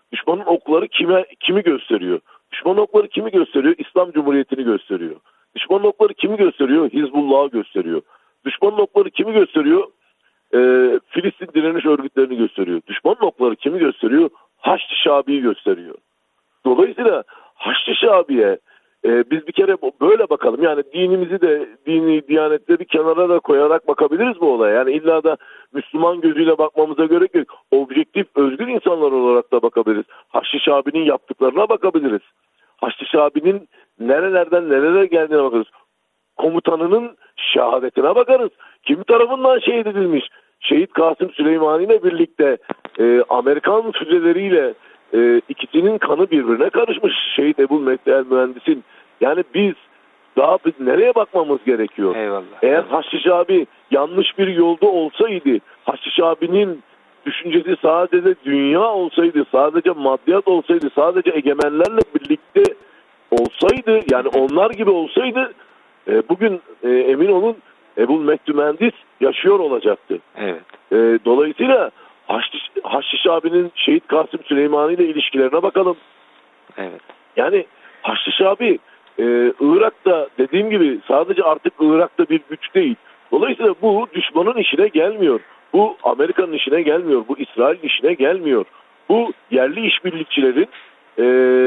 Düşmanın okları kime kimi gösteriyor? Düşmanın okları kimi gösteriyor? İslam Cumhuriyeti'ni gösteriyor. Düşmanın okları kimi gösteriyor? Hizbullah'ı gösteriyor. Düşmanın okları kimi gösteriyor? Ee, Filistin direniş örgütlerini gösteriyor. Düşmanın okları kimi gösteriyor? Haçlı Şabi'yi gösteriyor. Dolayısıyla Haçlı Şabi'ye e, biz bir kere böyle bakalım. Yani dinimizi de, dini diyanetleri kenara da koyarak bakabiliriz bu olaya. Yani illa da Müslüman gözüyle bakmamıza gerek yok. Objektif, özgür insanlar olarak da bakabiliriz. Haçlı Şabi'nin yaptıklarına bakabiliriz. Haçlı Şabi'nin nerelerden nerelere geldiğine bakarız. Komutanının şehadetine bakarız. Kim tarafından şehit edilmiş? Şehit Kasım Süleymani ile birlikte e, Amerikan füzeleriyle e, ikisinin kanı birbirine karışmış. Şehit Ebu Mehdi el Mühendis'in. Yani biz daha biz nereye bakmamız gerekiyor? Eyvallah. Eğer Haçlı Şabi yanlış bir yolda olsaydı, Haçlı Şabi'nin düşüncesi sadece dünya olsaydı, sadece maddiyat olsaydı, sadece egemenlerle birlikte olsaydı, yani onlar gibi olsaydı, e, bugün e, emin olun Ebu Mehdi Mühendis yaşıyor olacaktı. Evet. E, dolayısıyla Haçlı, Haçlı Şabi'nin Şehit Kasım Süleymani ile ilişkilerine bakalım. Evet. Yani Haçlı Şabi e, Irak'ta dediğim gibi sadece artık Irak'ta bir güç değil. Dolayısıyla bu düşmanın işine gelmiyor. Bu Amerika'nın işine gelmiyor. Bu İsrail'in işine gelmiyor. Bu yerli işbirlikçilerin e,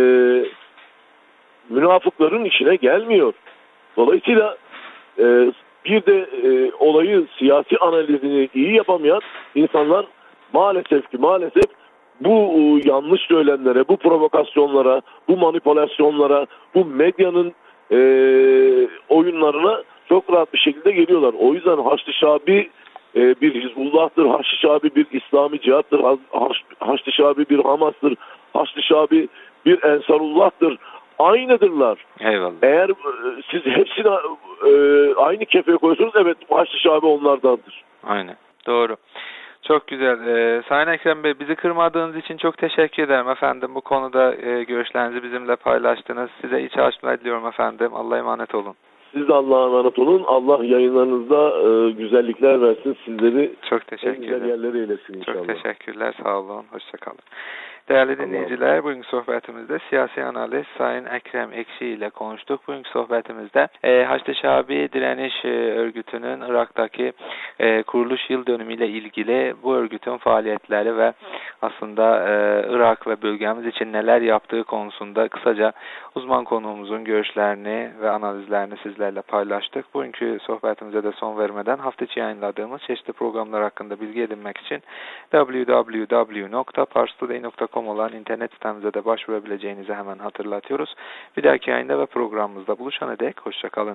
münafıkların işine gelmiyor. Dolayısıyla e, bir de e, olayı siyasi analizini iyi yapamayan insanlar maalesef ki maalesef bu e, yanlış söylemlere, bu provokasyonlara, bu manipülasyonlara, bu medyanın e, oyunlarına çok rahat bir şekilde geliyorlar. O yüzden Haçlı Şabi e, bir Hizbullah'tır, Haçlı Şabi bir İslami cihattır, Haçlı Şabi bir Hamas'tır, Haçlı Şabi bir Ensarullah'tır. Aynıdırlar. Eyvallah. Eğer e, siz hepsini e, aynı kefeye koyuyorsunuz, evet Haçlı Şabi onlardandır. Aynen. Doğru. Çok güzel. Ee, Sayın Ekrem Bey, bizi kırmadığınız için çok teşekkür ederim efendim. Bu konuda e, görüşlerinizi bizimle paylaştınız. Size iyi çalışmalar diliyorum efendim. Allah'a emanet olun. Siz de Allah'a emanet olun. Allah yayınlarınızda e, güzellikler versin. Sizleri çok teşekkür en güzel yerlere eylesin inşallah. Çok teşekkürler. Sağ olun. Hoşça kalın. Değerli dinleyiciler, bugünkü sohbetimizde siyasi analist Sayın Ekrem Ekşi ile konuştuk. Bugünkü sohbetimizde e, Haçlı Şabi Direniş e, Örgütü'nün Irak'taki e, kuruluş yıl dönümüyle ilgili bu örgütün faaliyetleri ve aslında e, Irak ve bölgemiz için neler yaptığı konusunda kısaca uzman konuğumuzun görüşlerini ve analizlerini sizlerle paylaştık. Bugünkü sohbetimize de son vermeden hafta içi yayınladığımız çeşitli programlar hakkında bilgi edinmek için double-u double-u double-u nokta pars today nokta com olan internet sitemize de başvurabileceğinizi hemen hatırlatıyoruz. Bir dahaki yayında ve programımızda buluşana dek hoşçakalın.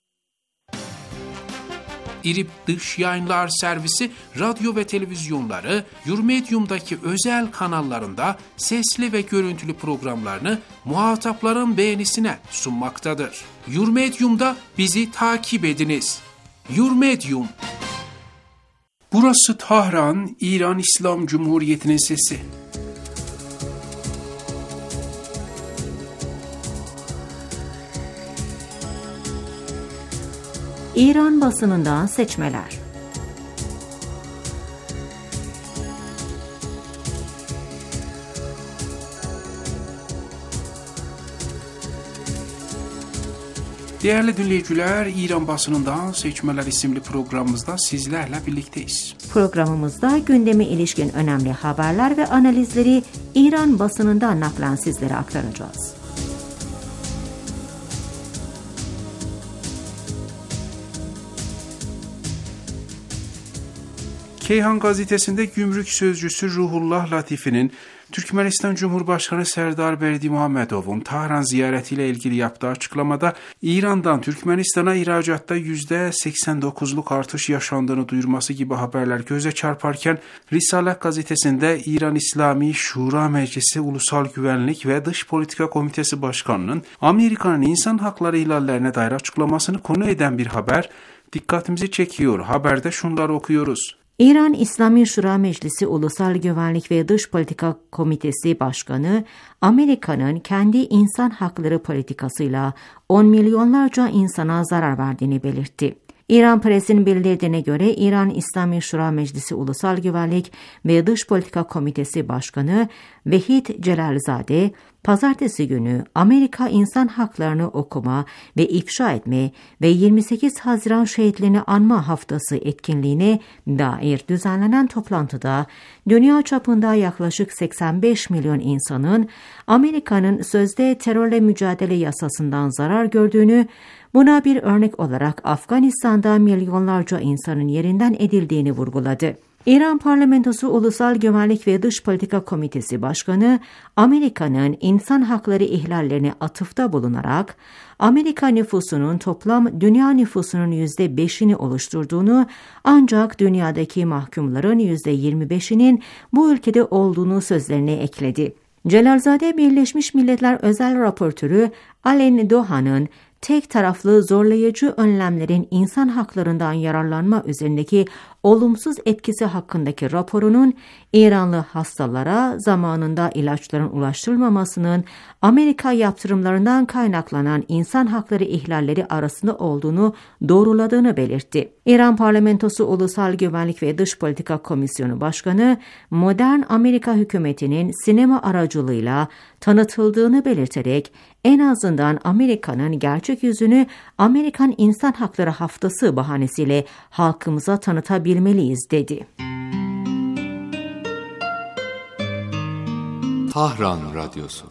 İRİB Dış Yayınlar Servisi radyo ve televizyonları Yurmedium'daki özel kanallarında sesli ve görüntülü programlarını muhatapların beğenisine sunmaktadır. Yurmedium'da bizi takip ediniz. Yurmedium. Burası Tahran, İran İslam Cumhuriyeti'nin sesi. İran basınından seçmeler. Değerli dinleyiciler, İran basınından seçmeler isimli programımızda sizlerle birlikteyiz. Programımızda gündeme ilişkin önemli haberler ve analizleri İran basınından naklen sizlere aktaracağız. Keyhan gazetesinde gümrük sözcüsü Ruhullah Latifi'nin Türkmenistan Cumhurbaşkanı Serdar Berdimuhamedov'un Tahran ziyaretiyle ilgili yaptığı açıklamada İran'dan Türkmenistan'a ihracatta yüzde seksen dokuzluk artış yaşandığını duyurması gibi haberler göze çarparken Risalet gazetesinde İran İslami Şura Meclisi Ulusal Güvenlik ve Dış Politika Komitesi Başkanı'nın Amerika'nın insan hakları ihlallerine dair açıklamasını konu eden bir haber dikkatimizi çekiyor. Haberde şunları okuyoruz. İran İslami Şura Meclisi Ulusal Güvenlik ve Dış Politika Komitesi Başkanı, Amerika'nın kendi insan hakları politikasıyla on milyonlarca insana zarar verdiğini belirtti. İran Press'in bildirdiğine göre İran İslami Şura Meclisi Ulusal Güvenlik ve Dış Politika Komitesi Başkanı Vehid Celalzade, pazartesi günü Amerika İnsan Haklarını Okuma ve İfşa Etme ve yirmi sekiz Haziran Şehitlerini Anma Haftası etkinliğine dair düzenlenen toplantıda dünya çapında yaklaşık seksen beş milyon insanın Amerika'nın sözde terörle mücadele yasasından zarar gördüğünü, buna bir örnek olarak Afganistan'da milyonlarca insanın yerinden edildiğini vurguladı. İran Parlamentosu Ulusal Güvenlik ve Dış Politika Komitesi Başkanı, Amerika'nın insan hakları ihlallerine atıfta bulunarak, Amerika nüfusunun toplam dünya nüfusunun yüzde beşini oluşturduğunu, ancak dünyadaki mahkumların yüzde yirmi beşinin bu ülkede olduğunu sözlerine ekledi. Celalzade, Birleşmiş Milletler Özel Raportörü Alen Doha'nın tek taraflı zorlayıcı önlemlerin insan haklarından yararlanma üzerindeki olumsuz etkisi hakkındaki raporunun İranlı hastalara zamanında ilaçların ulaştırılmamasının Amerika yaptırımlarından kaynaklanan insan hakları ihlalleri arasında olduğunu doğruladığını belirtti. İran Parlamentosu Ulusal Güvenlik ve Dış Politika Komisyonu Başkanı, modern Amerika hükümetinin sinema aracılığıyla tanıtıldığını belirterek, en azından Amerika'nın gerçek yüzünü Amerikan İnsan Hakları Haftası bahanesiyle halkımıza tanıtabilmeliyiz dedi. Tahran Radyosu.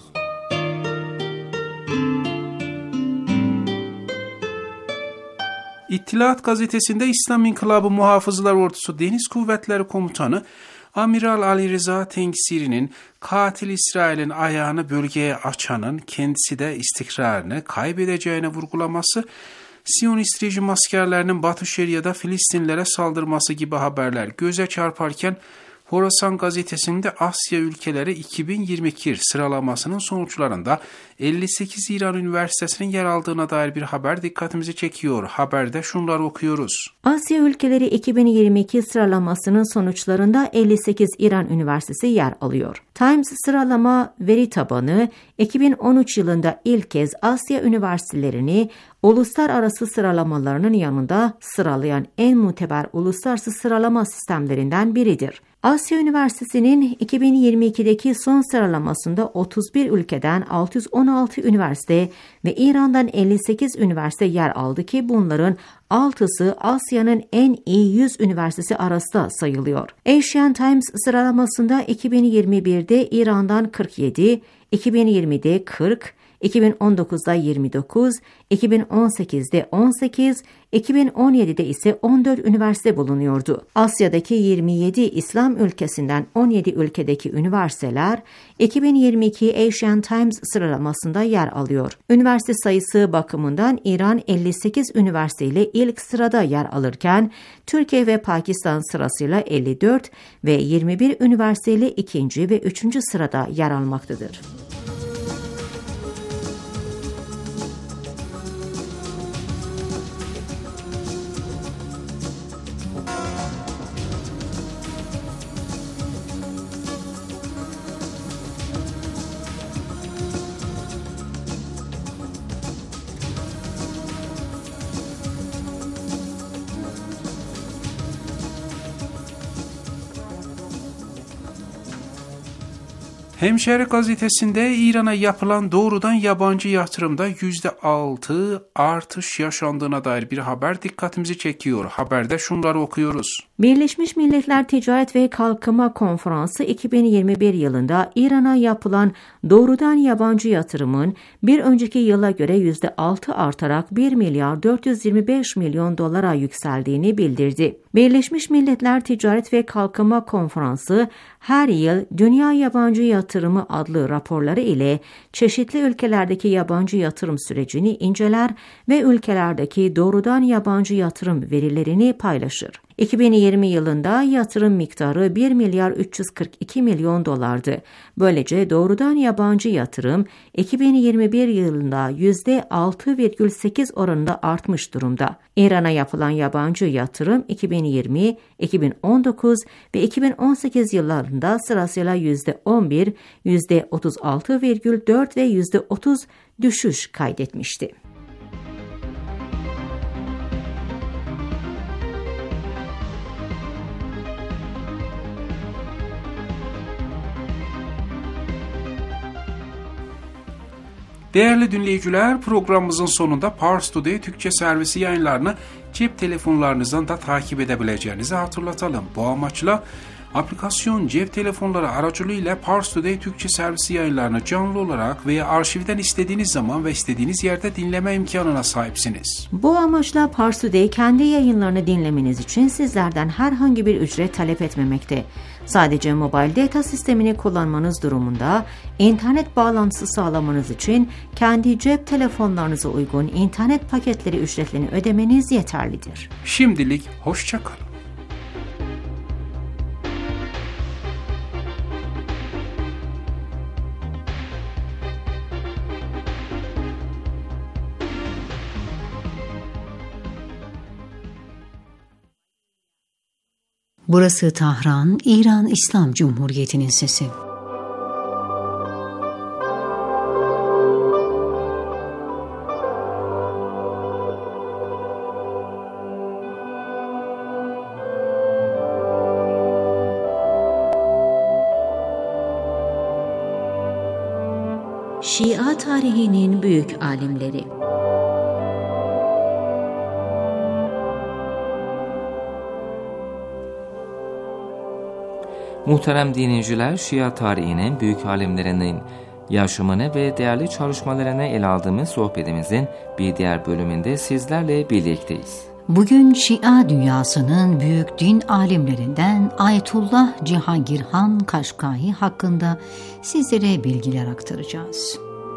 İttilaat gazetesinde İslam İnkılabı Muhafızlar Ordusu Deniz Kuvvetleri Komutanı Amiral Ali Rıza Tengsiri'nin katil İsrail'in ayağını bölgeye açanın kendisi de istikrarını kaybedeceğine vurgulaması, Siyonist rejim askerlerinin Batı Şeria'da Filistinlere saldırması gibi haberler göze çarparken, Horasan gazetesinde Asya ülkeleri iki bin yirmi iki sıralamasının sonuçlarında elli sekiz İran üniversitesinin yer aldığına dair bir haber dikkatimizi çekiyor. Haberde şunları okuyoruz. Asya ülkeleri iki bin yirmi iki sıralamasının sonuçlarında elli sekiz İran üniversitesi yer alıyor. Times sıralama veri tabanı iki bin on üç yılında ilk kez Asya üniversitelerini uluslararası sıralamalarının yanında sıralayan en muteber uluslararası sıralama sistemlerinden biridir. Asya Üniversitesi'nin iki bin yirmi ikideki son sıralamasında otuz bir ülkeden altı yüz on altı üniversite ve İran'dan elli sekiz üniversite yer aldı ki bunların altısı Asya'nın en iyi yüz üniversitesi arasında sayılıyor. Asian Times sıralamasında iki bin yirmi birde İran'dan kırk yedi, iki bin yirmide kırk, iki bin on dokuzda yirmi dokuz, iki bin on sekizde on sekiz, iki bin on yedide ise on dört üniversite bulunuyordu. Asya'daki yirmi yedi İslam ülkesinden on yedi ülkedeki üniversiteler iki bin yirmi iki Asian Times sıralamasında yer alıyor. Üniversite sayısı bakımından İran elli sekiz üniversiteyle ilk sırada yer alırken Türkiye ve Pakistan sırasıyla elli dört ve yirmi bir üniversiteyle ikinci ve üçüncü sırada yer almaktadır. Hemşehri gazetesinde İran'a yapılan doğrudan yabancı yatırımda yüzde altı artış yaşandığına dair bir haber dikkatimizi çekiyor. Haberde şunları okuyoruz. Birleşmiş Milletler Ticaret ve Kalkınma Konferansı iki bin yirmi bir yılında İran'a yapılan doğrudan yabancı yatırımın bir önceki yıla göre yüzde altı artarak bir milyar dört yüz yirmi beş milyon dolara yükseldiğini bildirdi. Birleşmiş Milletler Ticaret ve Kalkınma Konferansı her yıl Dünya Yabancı Yatırımı adlı raporları ile çeşitli ülkelerdeki yabancı yatırım sürecini inceler ve ülkelerdeki doğrudan yabancı yatırım verilerini paylaşır. iki bin yirmi yılında yatırım miktarı bir milyar üç yüz kırk iki milyon dolardı. Böylece doğrudan yabancı yatırım iki bin yirmi bir yılında yüzde altı virgül sekiz oranında artmış durumda. İran'a yapılan yabancı yatırım iki bin yirmi, iki bin on dokuz ve iki bin on sekiz yıllarında sırasıyla yüzde on bir, yüzde otuz altı virgül dört ve yüzde otuz düşüş kaydetmişti. Değerli dinleyiciler, programımızın sonunda Pars Today Türkçe servisi yayınlarını cep telefonlarınızdan da takip edebileceğinizi hatırlatalım. Bu amaçla aplikasyon cep telefonları aracılığıyla Pars Today Türkçe servisi yayınlarını canlı olarak veya arşivden istediğiniz zaman ve istediğiniz yerde dinleme imkanına sahipsiniz. Bu amaçla Pars Today kendi yayınlarını dinlemeniz için sizlerden herhangi bir ücret talep etmemekte. Sadece mobil data sistemini kullanmanız durumunda internet bağlantısı sağlamanız için kendi cep telefonlarınıza uygun internet paketleri ücretlerini ödemeniz yeterlidir. Şimdilik hoşça kalın. Burası Tahran, İran İslam Cumhuriyeti'nin sesi. Şia tarihinin büyük alimleri. Muhterem dinleyiciler, Şia tarihinin büyük alimlerinin yaşamını ve değerli çalışmalarını ele aldığımız sohbetimizin bir diğer bölümünde sizlerle birlikteyiz. Bugün Şia dünyasının büyük din alimlerinden Ayetullah Cihangir Han Kaşgai hakkında sizlere bilgiler aktaracağız.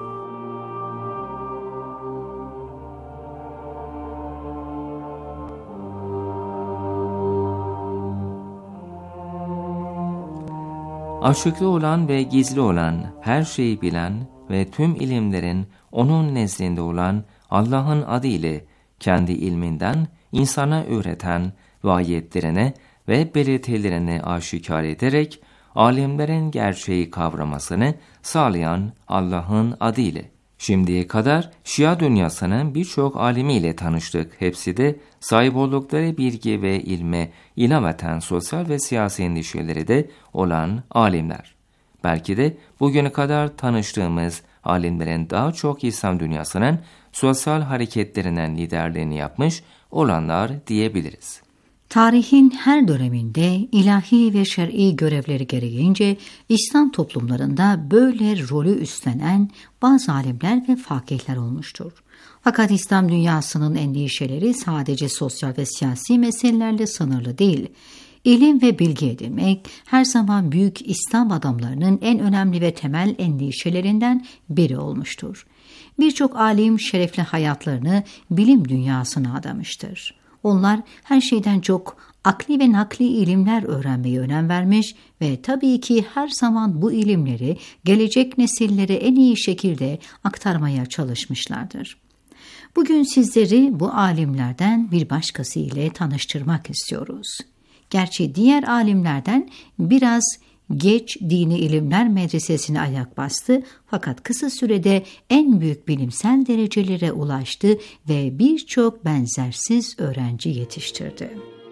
Açıklı olan ve gizli olan, her şeyi bilen ve tüm ilimlerin onun nezdinde olan Allah'ın adıyla kendi ilminden insana öğreten ve ayetlerine ve belirtilerini aşikar ederek alimlerin gerçeği kavramasını sağlayan Allah'ın adıyla. Şimdiye kadar Şia dünyasının birçok alimiyle tanıştık. Hepsi de sahip oldukları bilgi ve ilme ilaveten sosyal ve siyasi endişeleri de olan alimler. Belki de bugüne kadar tanıştığımız alimlerin daha çok İslam dünyasının sosyal hareketlerinden liderliğini yapmış olanlar diyebiliriz. Tarihin her döneminde ilahi ve şer'i görevleri gereğince İslam toplumlarında böyle rolü üstlenen bazı alimler ve fakihler olmuştur. Fakat İslam dünyasının endişeleri sadece sosyal ve siyasi meselelerle sınırlı değil. İlim ve bilgi edinmek her zaman büyük İslam adamlarının en önemli ve temel endişelerinden biri olmuştur. Birçok alim şerefli hayatlarını bilim dünyasına adamıştır. Onlar her şeyden çok akli ve nakli ilimler öğrenmeye önem vermiş ve tabii ki her zaman bu ilimleri gelecek nesillere en iyi şekilde aktarmaya çalışmışlardır. Bugün sizleri bu alimlerden bir başkası ile tanıştırmak istiyoruz. Gerçi diğer alimlerden biraz geç dini ilimler medresesine ayak bastı fakat kısa sürede en büyük bilimsel derecelere ulaştı ve birçok benzersiz öğrenci yetiştirdi.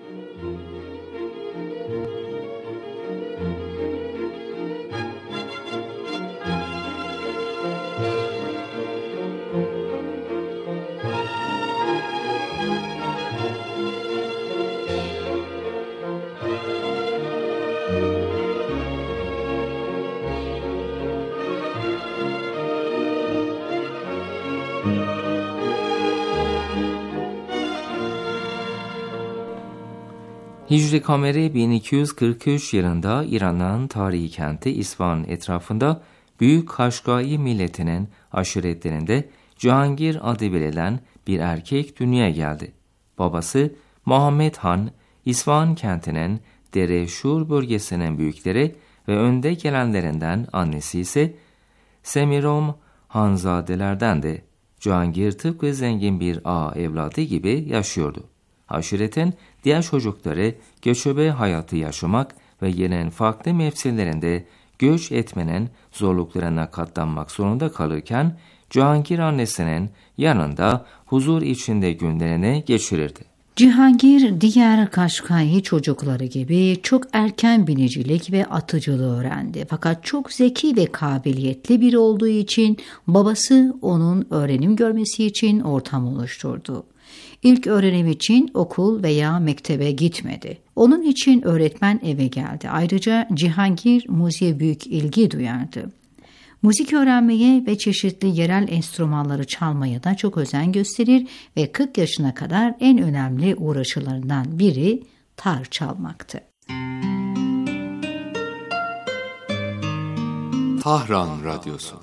Hicri Kameri bin iki yüz kırk üç yılında İran'ın tarihi kenti İsfahan etrafında Büyük Kaşgai milletinin aşiretlerinde Cihangir adı verilen bir erkek dünyaya geldi. Babası Muhammed Han, İsfahan kentinin Dere-Şur bölgesinin büyükleri ve önde gelenlerinden, annesi ise Semirom Hanzadelerdendi. Cihangir tıpkı zengin bir ağa evladı gibi yaşıyordu. Aşiretin diğer çocukları göçebe hayatı yaşamak ve yerin farklı mevsimlerinde göç etmenin zorluklarına katlanmak zorunda kalırken Cihangir annesinin yanında huzur içinde günlerini geçirirdi. Cihangir diğer Kaşkai çocukları gibi çok erken binicilik ve atıcılığı öğrendi. Fakat çok zeki ve kabiliyetli biri olduğu için babası onun öğrenim görmesi için ortam oluşturdu. İlk öğrenim için okul veya mektebe gitmedi. Onun için öğretmen eve geldi. Ayrıca Cihangir müziğe büyük ilgi duyardı. Müzik öğrenmeye ve çeşitli yerel enstrümanları çalmaya da çok özen gösterir ve kırk yaşına kadar en önemli uğraşılarından biri tar çalmaktı. Tahran Radyosu.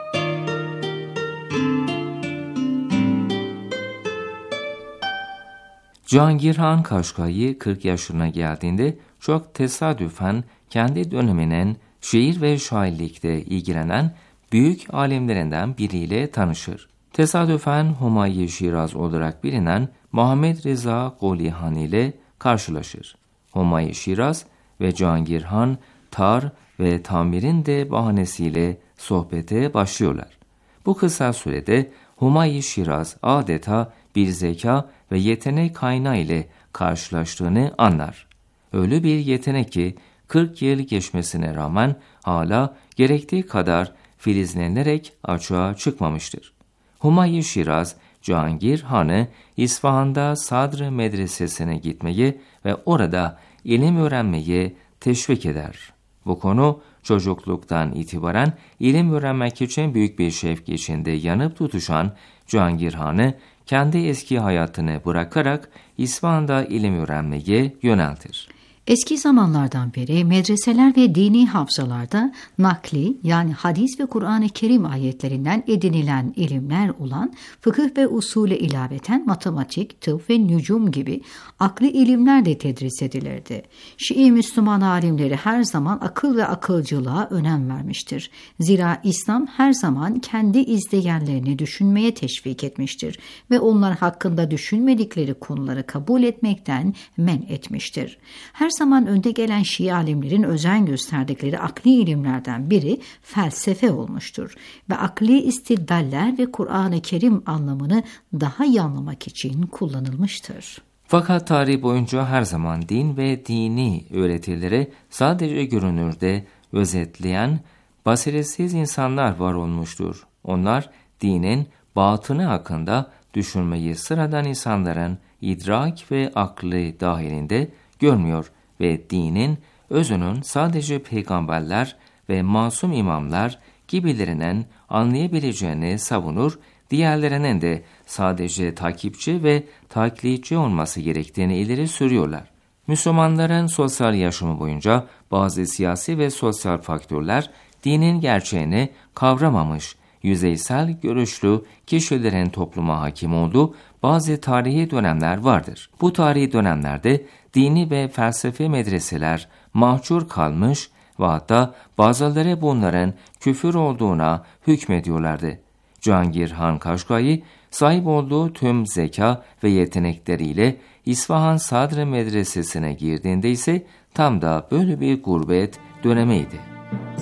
Cihangir Han Kaşkai kırk yaşına geldiğinde çok tesadüfen kendi döneminin şiir ve şairlikte ilgilenen büyük alimlerinden biriyle tanışır. Tesadüfen Humayi Şiraz olarak bilinen Muhammed Reza Qoli Han ile karşılaşır. Humayi Şiraz ve Cihangir Han tar ve tamirin de bahanesiyle sohbete başlıyorlar. Bu kısa sürede Humayi Şiraz adeta bir zeka ve yetenek kaynağı ile karşılaştığını anlar. Öyle bir yetenek ki kırk yıl geçmesine rağmen hala gerektiği kadar filizlenerek açığa çıkmamıştır. Humayi Şiraz, Cihangir Han'ı İsfahan'da Sadr Medresesi'ne gitmeyi ve orada ilim öğrenmeyi teşvik eder. Bu konu çocukluktan itibaren ilim öğrenmek için büyük bir şevk içinde yanıp tutuşan Cihangir Han'ı kendi eski hayatını bırakarak İsfahan'da ilim öğrenmeye yöneltir. Eski zamanlardan beri medreseler ve dini hafızalarda nakli yani hadis ve Kur'an-ı Kerim ayetlerinden edinilen ilimler olan fıkıh ve usule ilaveten matematik, tıp ve nücum gibi akli ilimler de tedris edilirdi. Şii Müslüman alimleri her zaman akıl ve akılcılığa önem vermiştir. Zira İslam her zaman kendi izleyenlerini düşünmeye teşvik etmiştir ve onlar hakkında düşünmedikleri konuları kabul etmekten men etmiştir. Her zaman önde gelen Şii alimlerin özen gösterdikleri akli ilimlerden biri felsefe olmuştur ve akli istidlaller ve Kur'an-ı Kerim anlamını daha iyi anlamak için kullanılmıştır. Fakat tarih boyunca her zaman din ve dini öğretileri sadece görünürde özetleyen basiretsiz insanlar var olmuştur. Onlar dinin batını hakkında düşünmeyi sıradan insanların idrak ve aklı dahilinde görmüyor ve dinin özünün sadece peygamberler ve masum imamlar gibilerinin anlayabileceğini savunur, diğerlerinin de sadece takipçi ve taklitçi olması gerektiğini ileri sürüyorlar. Müslümanların sosyal yaşamı boyunca bazı siyasi ve sosyal faktörler dinin gerçeğini kavramamış, yüzeysel görüşlü kişilerin topluma hakim olduğu bazı tarihi dönemler vardır. Bu tarihi dönemlerde dini ve felsefi medreseler mahcur kalmış ve hatta bazıları bunların küfür olduğuna hükmediyorlardı. Cihangir Han Kaşkai sahip olduğu tüm zeka ve yetenekleriyle İsfahan Sadr Medresesi'ne girdiğinde ise tam da böyle bir gurbet dönemiydi.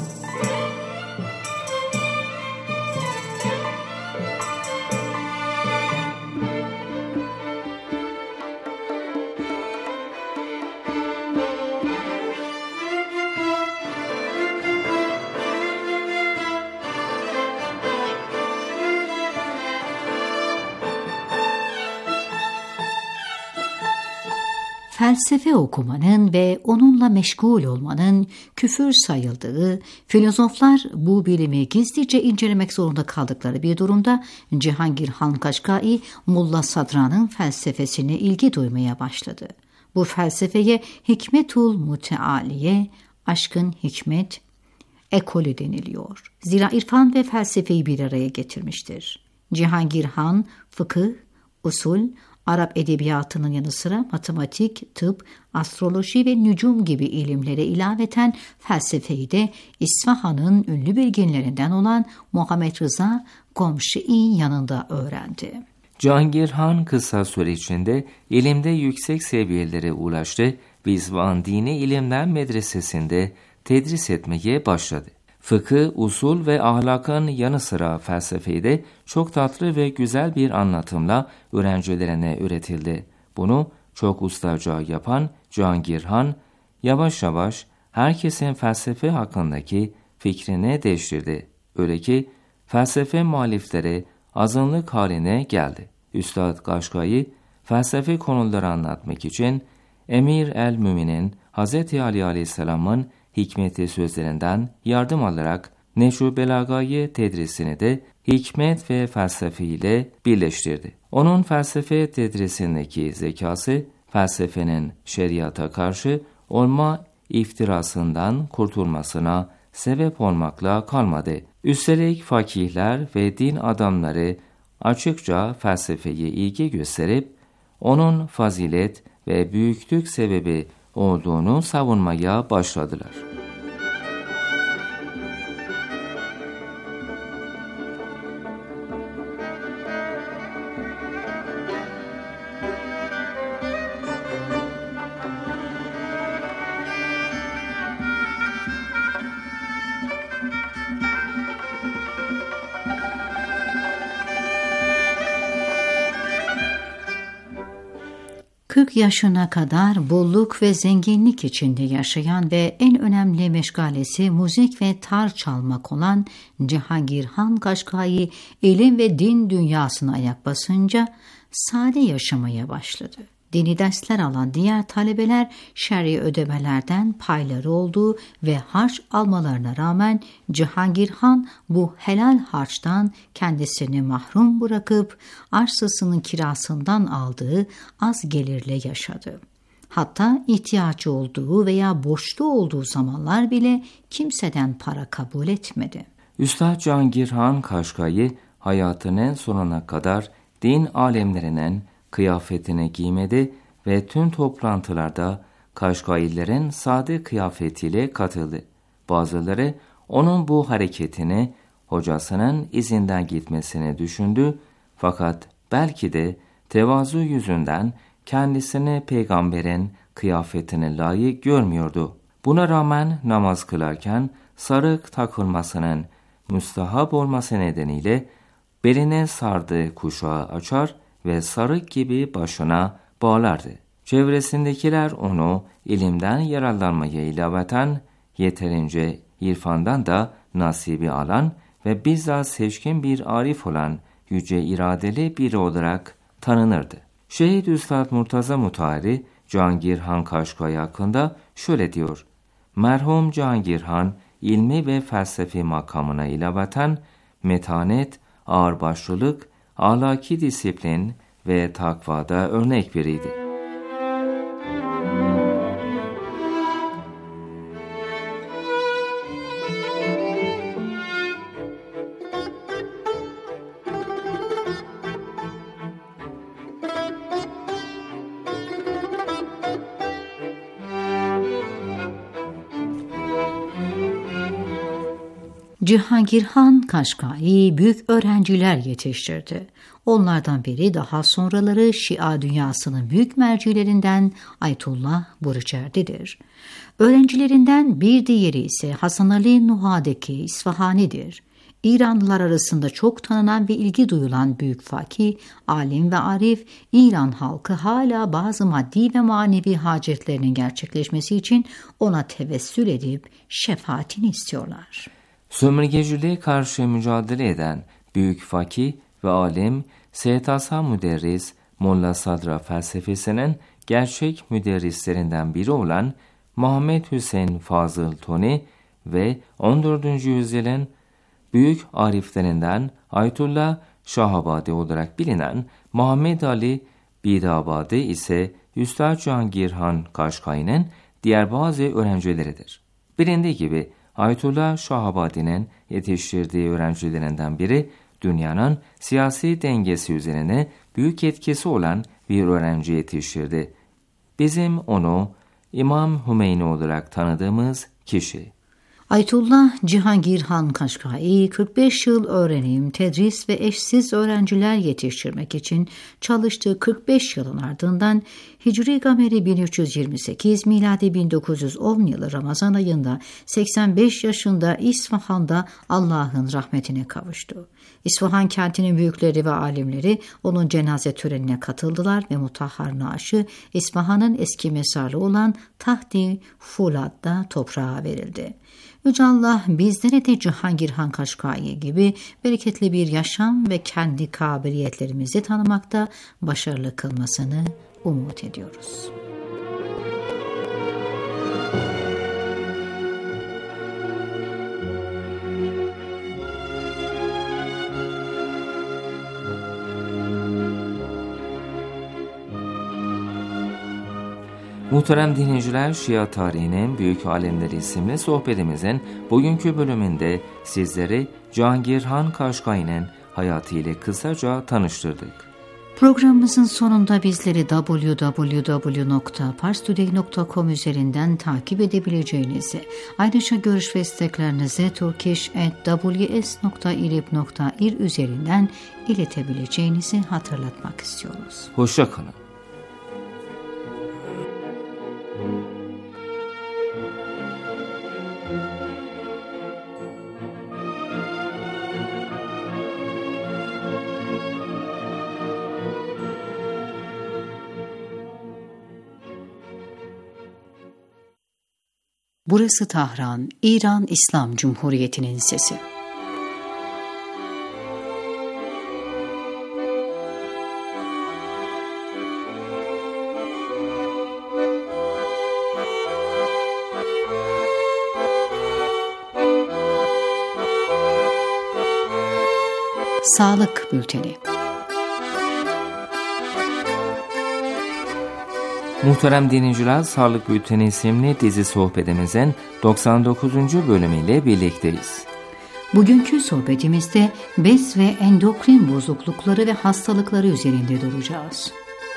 Felsefe okumanın ve onunla meşgul olmanın küfür sayıldığı, filozoflar bu bilimi gizlice incelemek zorunda kaldıkları bir durumda Cihangir Han Kaşkai, Mulla Sadra'nın felsefesine ilgi duymaya başladı. Bu felsefeye Hikmetul Mutealiye, aşkın hikmet ekolü deniliyor. Zira irfan ve felsefeyi bir araya getirmiştir. Cihangir Han, fıkıh, usul, Arap edebiyatının yanı sıra matematik, tıp, astroloji ve nücum gibi ilimlere ilaveten felsefeyi de İsfahan'ın ünlü bilginlerinden olan Muhammed Rıza Gomşi'nin yanında öğrendi. Cihangir Han kısa süre içinde ilimde yüksek seviyelere ulaştı ve İsfahan Dini İlimler Medresesi'nde tedris etmeye başladı. Fıkıh, usul ve ahlakın yanı sıra felsefeyi de çok tatlı ve güzel bir anlatımla öğrencilerine öğretildi. Bunu çok ustaca yapan Cihangir Han, yavaş yavaş herkesin felsefe hakkındaki fikrini değiştirdi. Öyle ki felsefe muhalifleri azınlık haline geldi. Üstad Kaşgai, felsefe konuları anlatmak için Emir el-Mümin'in Hz. Ali Aleyhisselam'ın hikmeti sözlerinden yardım alarak Nehcü Belaga'yı tedrisini de hikmet ve felsefe ile birleştirdi. Onun felsefe tedrisindeki zekası, felsefenin şeriata karşı olma iftirasından kurtulmasına sebep olmakla kalmadı. Üstelik fakihler ve din adamları açıkça felsefeye ilgi gösterip, onun fazilet ve büyüklük sebebi olduğunu savunmaya başladılar. kırk yaşına kadar bolluk ve zenginlik içinde yaşayan ve en önemli meşgalesi müzik ve tar çalmak olan Cihangir Han Kaşgai, ilim ve din dünyasına ayak basınca sade yaşamaya başladı. Dini dersler alan diğer talebeler şer'i ödemelerden payları olduğu ve harç almalarına rağmen Cihangir Han bu helal harçtan kendisini mahrum bırakıp arsasının kirasından aldığı az gelirle yaşadı. Hatta ihtiyacı olduğu veya borçlu olduğu zamanlar bile kimseden para kabul etmedi. Üstad Cihangir Han Kaşgai hayatının sonuna kadar din alemlerinin kıyafetini giymedi ve tüm toplantılarda Kaşgailerin sade kıyafetiyle katıldı. Bazıları onun bu hareketini hocasının izinden gitmesini düşündü, fakat belki de tevazu yüzünden kendisini peygamberin kıyafetine layık görmüyordu. Buna rağmen namaz kılarken sarık takılmasının müstahap olması nedeniyle beline sardığı kuşağı açar ve sarık gibi başına bağlardı. Çevresindekiler onu ilimden yararlanmaya ilaveten yeterince irfandan da nasibi alan ve bizzat seçkin bir arif olan yüce iradeli biri olarak tanınırdı. Şehit Üstad Murtaza Mutahhari Cihangir Han Kaşgai hakkında şöyle diyor: merhum Cihangir Han ilmi ve felsefi makamına ilaveten metanet, ağırbaşlılık, ahlaki disiplin ve takvada örnek biriydi. Cihangir Han Kaşgai büyük öğrenciler yetiştirdi. Onlardan biri daha sonraları Şia dünyasının büyük mercilerinden Ayetullah Burucerdi'dir. Öğrencilerinden bir diğeri ise Hasan Ali Nuhadeki İsfahani'dir. İranlılar arasında çok tanınan ve ilgi duyulan büyük fakih, alim ve arif, İran halkı hala bazı maddi ve manevi hacetlerinin gerçekleşmesi için ona tevessül edip şefaatini istiyorlar. Sömürgeciliğe karşı mücadele eden büyük fakih ve alim Seyyid Hasan Müderris, Molla Sadra felsefesinin gerçek müderrislerinden biri olan Muhammed Hüseyin Fazıl Toni ve on dördüncü yüzyılın büyük ariflerinden Ayetullah Şahabadi olarak bilinen Muhammed Ali Bidabadi ise Üstad Cihangir Han Kaşgai'nin diğer bazı öğrencileridir. Bilindiği gibi Ayetullah Şahabadi'nin yetiştirdiği öğrencilerinden biri, dünyanın siyasi dengesi üzerine büyük etkisi olan bir öğrenci yetiştirdi. Bizim onu İmam Hümeyni olarak tanıdığımız kişi. Ayetullah Cihangirhan Kaşkai, kırk beş yıl öğrenim, tedris ve eşsiz öğrenciler yetiştirmek için çalıştığı kırk beş yılın ardından Hicri Gameri bin üç yüz yirmi sekiz, miladi bin dokuz yüz on yılı Ramazan ayında seksen beş yaşında İsfahan'da Allah'ın rahmetine kavuştu. İsfahan kentinin büyükleri ve alimleri onun cenaze törenine katıldılar ve mutahhar naaşı İsfahan'ın eski mezarı olan Tahti Fulad'da toprağa verildi. Yüce Allah bizlere de Cihangirhan Kaşkai gibi bereketli bir yaşam ve kendi kabiliyetlerimizi tanımakta başarılı kılmasını umut ediyoruz. Muhterem dinleyiciler, Şia tarihinin büyük alemleri isimli sohbetimizin bugünkü bölümünde sizleri Cihangirhan Kaşkai'nin hayatıyla kısaca tanıştırdık. Programımızın sonunda bizleri double-u double-u double-u nokta parstoday nokta com üzerinden takip edebileceğinizi, ayrıca görüş ve isteklerinizi turkish at w s nokta ilip nokta ir üzerinden iletebileceğinizi hatırlatmak istiyoruz. Hoşça kalın. Burası Tahran, İran İslam Cumhuriyeti'nin sesi. Sağlık Bülteni. Muhterem dinleyiciler, Sağlık Bülteni isimli dizi sohbetimizin doksan dokuzuncu bölümüyle birlikteyiz. Bugünkü sohbetimizde bez ve endokrin bozuklukları ve hastalıkları üzerinde duracağız.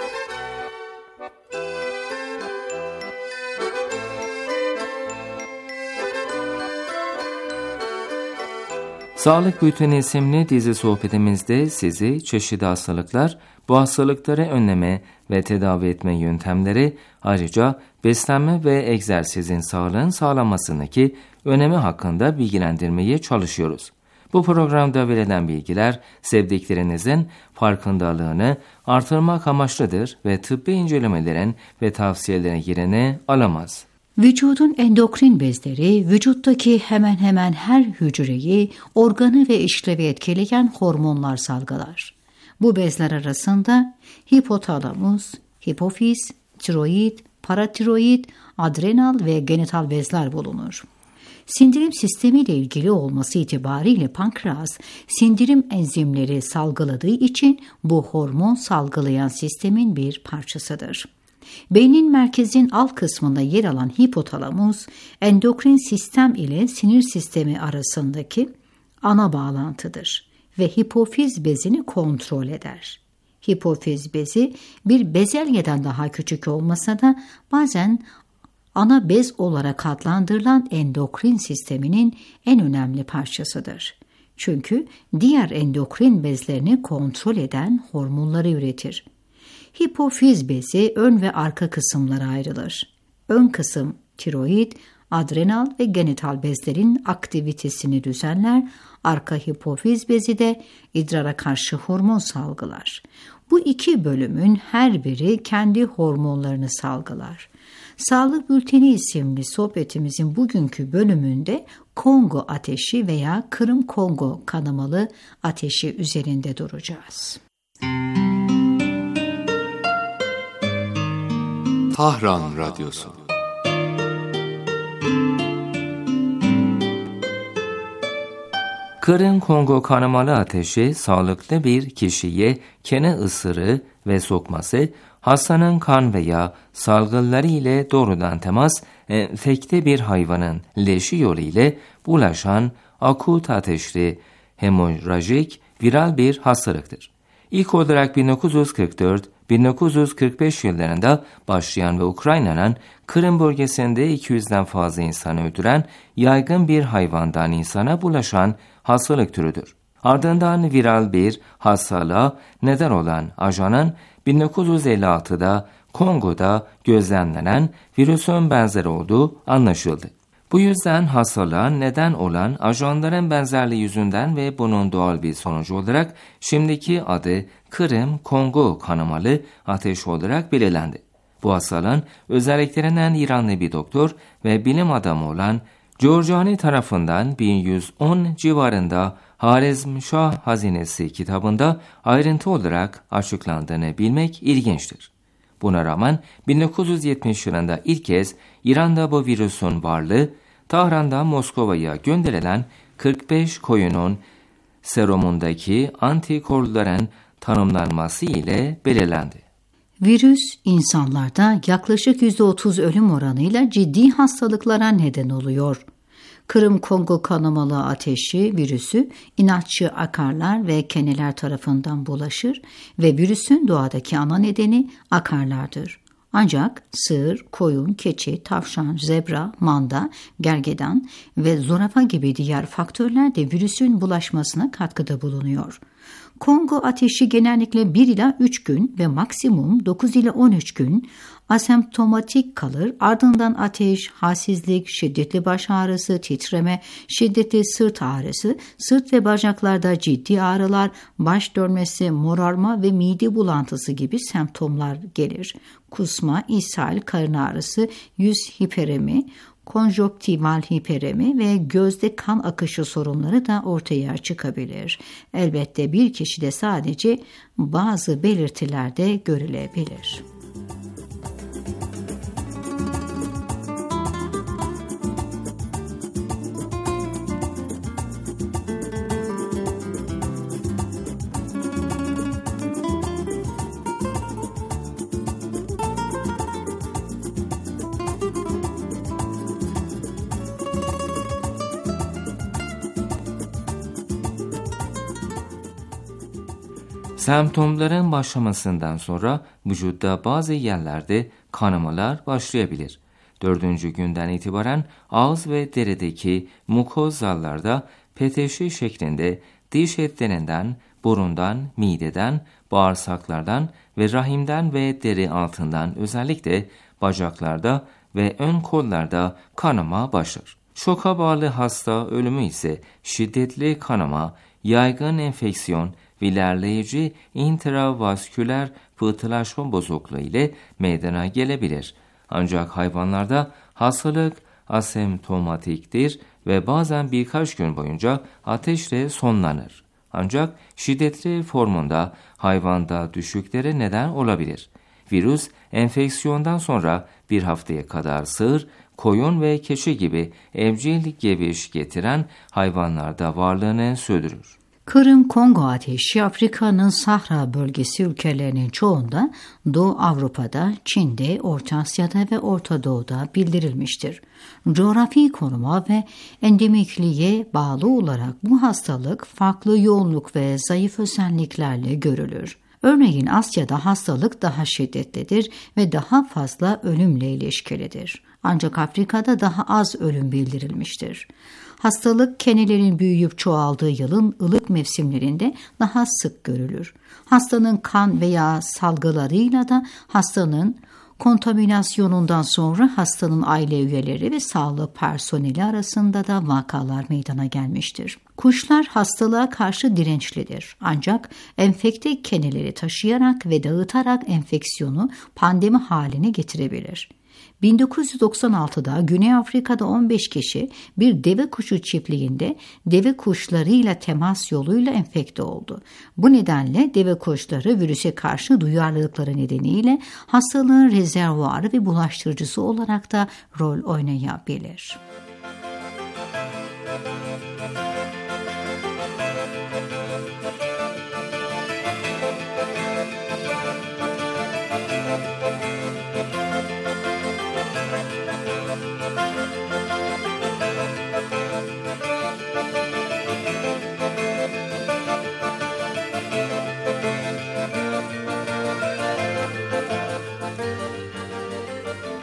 Sağlık Bülteni isimli dizi sohbetimizde sizi çeşitli hastalıklar, bu hastalıkları önleme ve tedavi etme yöntemleri, ayrıca beslenme ve egzersizin sağlığın sağlanmasındaki önemi hakkında bilgilendirmeye çalışıyoruz. Bu programda verilen bilgiler sevdiklerinizin farkındalığını artırmak amaçlıdır ve tıbbi incelemelerin ve tavsiyelerin yerini alamaz. Vücudun endokrin bezleri, vücuttaki hemen hemen her hücreyi, organı ve işlevi etkileyen hormonlar salgılar. Bu bezler arasında hipotalamus, hipofiz, tiroid, paratiroid, adrenal ve genital bezler bulunur. Sindirim sistemiyle ilgili olması itibariyle pankreas, sindirim enzimleri salgıladığı için bu hormon salgılayan sistemin bir parçasıdır. Beynin merkezin alt kısmında yer alan hipotalamus, endokrin sistem ile sinir sistemi arasındaki ana bağlantıdır ve hipofiz bezini kontrol eder. Hipofiz bezi bir bezelyeden daha küçük olmasa da bazen ana bez olarak adlandırılan endokrin sisteminin en önemli parçasıdır. Çünkü diğer endokrin bezlerini kontrol eden hormonları üretir. Hipofiz bezi ön ve arka kısımlara ayrılır. Ön kısım tiroid, adrenal ve genital bezlerin aktivitesini düzenler, arka hipofiz bezi de idrara karşı hormon salgılar. Bu iki bölümün her biri kendi hormonlarını salgılar. Sağlık Bülteni isimli sohbetimizin bugünkü bölümünde Kongo ateşi veya Kırım Kongo kanamalı ateşi üzerinde duracağız. Tahran Radyosu. Kırım Kongo kanamalı ateşi, sağlıklı bir kişiye kene ısırığı ve sokması, hastanın kan veya salgıları ile doğrudan temas, enfekte bir hayvanın leşi yolu ile bulaşan akut ateşli, hemorajik, viral bir hastalıktır. İlk olarak bin dokuz yüz kırk dört bin dokuz yüz kırk beş yıllarında başlayan ve Ukrayna'nın Kırım bölgesinde iki yüzden fazla insanı öldüren yaygın bir hayvandan insana bulaşan hastalık türüdür. Ardından viral bir hastalığa neden olan ajanın bin dokuz yüz elli altıda Kongo'da gözlemlenen virüsün benzeri olduğu anlaşıldı. Bu yüzden hastalığa neden olan ajanların benzerliği yüzünden ve bunun doğal bir sonucu olarak şimdiki adı Kırım-Kongo kanamalı ateş olarak belirlendi. Bu hastalığın özelliklerinden İranlı bir doktor ve bilim adamı olan Giorgiani tarafından bin yüz on civarında Harizmşah Hazinesi kitabında ayrıntı olarak açıklandığını bilmek ilginçtir. Buna rağmen bin dokuz yüz yetmiş yılında ilk kez İran'da bu virüsün varlığı Tahran'dan Moskova'ya gönderilen kırk beş koyunun serumundaki antikorların tanımlanması ile belirlendi. Virüs insanlarda yaklaşık yüzde otuz ölüm oranıyla ciddi hastalıklara neden oluyor. Kırım-Kongo kanamalı ateşi virüsü inatçı akarlar ve keneler tarafından bulaşır ve virüsün doğadaki ana nedeni akarlardır. Ancak sığır, koyun, keçi, tavşan, zebra, manda, gergedan ve zürafa gibi diğer faktörler de virüsün bulaşmasına katkıda bulunuyor. Kongo ateşi genellikle bir ila üç gün ve maksimum dokuz ila on üç gün asemptomatik kalır. Ardından ateş, halsizlik, şiddetli baş ağrısı, titreme, şiddetli sırt ağrısı, sırt ve bacaklarda ciddi ağrılar, baş dönmesi, morarma ve mide bulantısı gibi semptomlar gelir. Kusma, ishal, karın ağrısı, yüz hiperemi, konjonktival hiperemi ve gözde kan akışı sorunları da ortaya çıkabilir. Elbette bir kişide sadece bazı belirtiler de görülebilir. Semptomların başlamasından sonra vücutta bazı yerlerde kanamalar başlayabilir. Dördüncü günden itibaren ağız ve derideki mukozallarda peteşi şeklinde diş etlerinden, burundan, mideden, bağırsaklardan ve rahimden ve deri altından özellikle bacaklarda ve ön kollarda kanama başlar. Şoka bağlı hasta ölümü ise şiddetli kanama, yaygın enfeksiyon ve ilerleyici intravasküler pıhtılaşma bozukluğu ile meydana gelebilir. Ancak hayvanlarda hastalık asemptomatiktir ve bazen birkaç gün boyunca ateşle sonlanır. Ancak şiddetli formunda hayvanda düşüklere neden olabilir. Virüs enfeksiyondan sonra bir haftaya kadar sığır, koyun ve keçi gibi evcil geviş getiren hayvanlarda varlığını sürdürür. Kırım-Kongo ateşi Afrika'nın Sahra bölgesi ülkelerinin çoğunda, Doğu Avrupa'da, Çin'de, Orta Asya'da ve Orta Doğu'da bildirilmiştir. Coğrafi konuma ve endemikliğe bağlı olarak bu hastalık farklı yoğunluk ve zayıf özelliklerle görülür. Örneğin Asya'da hastalık daha şiddetlidir ve daha fazla ölümle ilişkilidir. Ancak Afrika'da daha az ölüm bildirilmiştir. Hastalık kenelerin büyüyüp çoğaldığı yılın ılık mevsimlerinde daha sık görülür. Hastanın kan veya salgılarıyla da hastanın kontaminasyonundan sonra hastanın aile üyeleri ve sağlık personeli arasında da vakalar meydana gelmiştir. Kuşlar hastalığa karşı dirençlidir. Ancak enfekte keneleri taşıyarak ve dağıtarak enfeksiyonu pandemi haline getirebilir. bin dokuz yüz doksan altıda Güney Afrika'da on beş kişi bir deve kuşu çiftliğinde deve kuşlarıyla temas yoluyla enfekte oldu. Bu nedenle deve kuşları virüse karşı duyarlılıkları nedeniyle hastalığın rezervuarı ve bulaştırıcısı olarak da rol oynayabilir.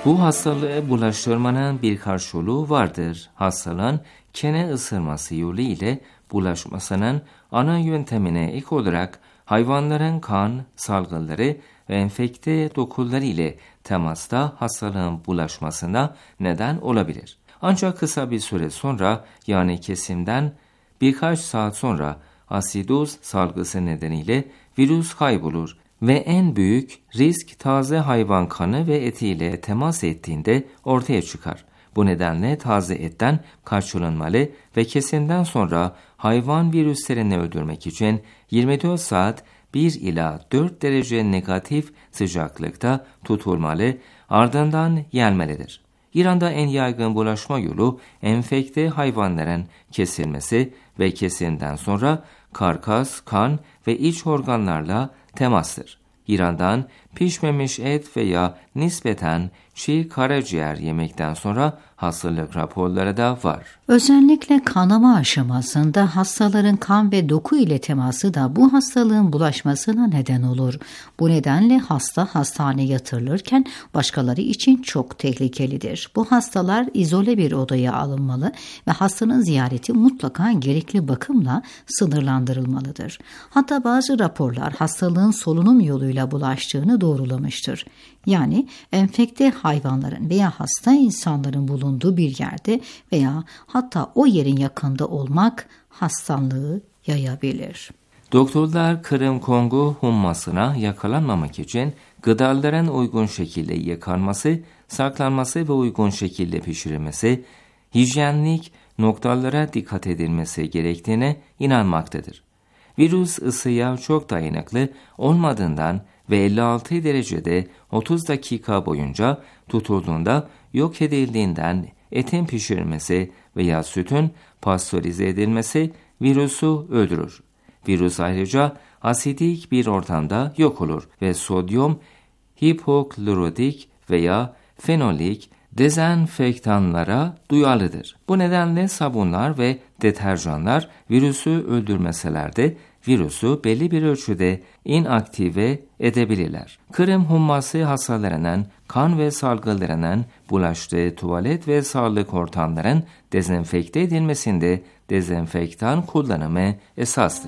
Bu hastalığı bulaştırmanın birkaç yolu vardır. Hastalığın kene ısırması yolu ile bulaşmasının ana yöntemine ek olarak hayvanların kan, salgıları ve enfekte dokuları ile temasta hastalığın bulaşmasına neden olabilir. Ancak kısa bir süre sonra, yani kesimden birkaç saat sonra asidoz salgısı nedeniyle virüs kaybolur ve en büyük risk taze hayvan kanı ve etiyle temas ettiğinde ortaya çıkar. Bu nedenle taze etten kaçınılmalı ve kesimden sonra hayvan virüslerini öldürmek için yirmi dört saat bir ila dört derece negatif sıcaklıkta tutulmalı, ardından yenmelidir. İran'da en yaygın bulaşma yolu enfekte hayvanların kesilmesi ve kesimden sonra karkas, kan ve iç organlarla temastır. İran'dan pişmemiş et veya nispeten çiğ karaciğer yemekten sonra hastalık raporları da var. Özellikle kanama aşamasında hastaların kan ve doku ile teması da bu hastalığın bulaşmasına neden olur. Bu nedenle hasta hastaneye yatırılırken başkaları için çok tehlikelidir. Bu hastalar izole bir odaya alınmalı ve hastanın ziyareti mutlaka gerekli bakımla sınırlandırılmalıdır. Hatta bazı raporlar hastalığın solunum yoluyla bulaştığını doğrulamıştır. Yani enfekte hayvanların veya hasta insanların bulunduğu bir yerde veya hatta o yerin yakında olmak hastalığı yayabilir. Doktorlar Kırım Kongo hummasına yakalanmamak için gıdaların uygun şekilde yıkanması, saklanması ve uygun şekilde pişirilmesi, hijyenlik noktalara dikkat edilmesi gerektiğine inanmaktadır. Virüs ısıya çok dayanıklı olmadığından ve elli altı derecede otuz dakika boyunca tutulduğunda yok edildiğinden etin pişirilmesi veya sütün pastörize edilmesi virüsü öldürür. Virüs ayrıca asidik bir ortamda yok olur ve sodyum hipoklorotik veya fenolik dezenfektanlara duyarlıdır. Bu nedenle sabunlar ve deterjanlar virüsü öldürmeseler de virüsü belli bir ölçüde inaktive edebilirler. Kırım humması hastalarının kan ve salgılarının bulaştığı tuvalet ve sağlık ortamların dezenfekte edilmesinde dezenfektan kullanımı esastır.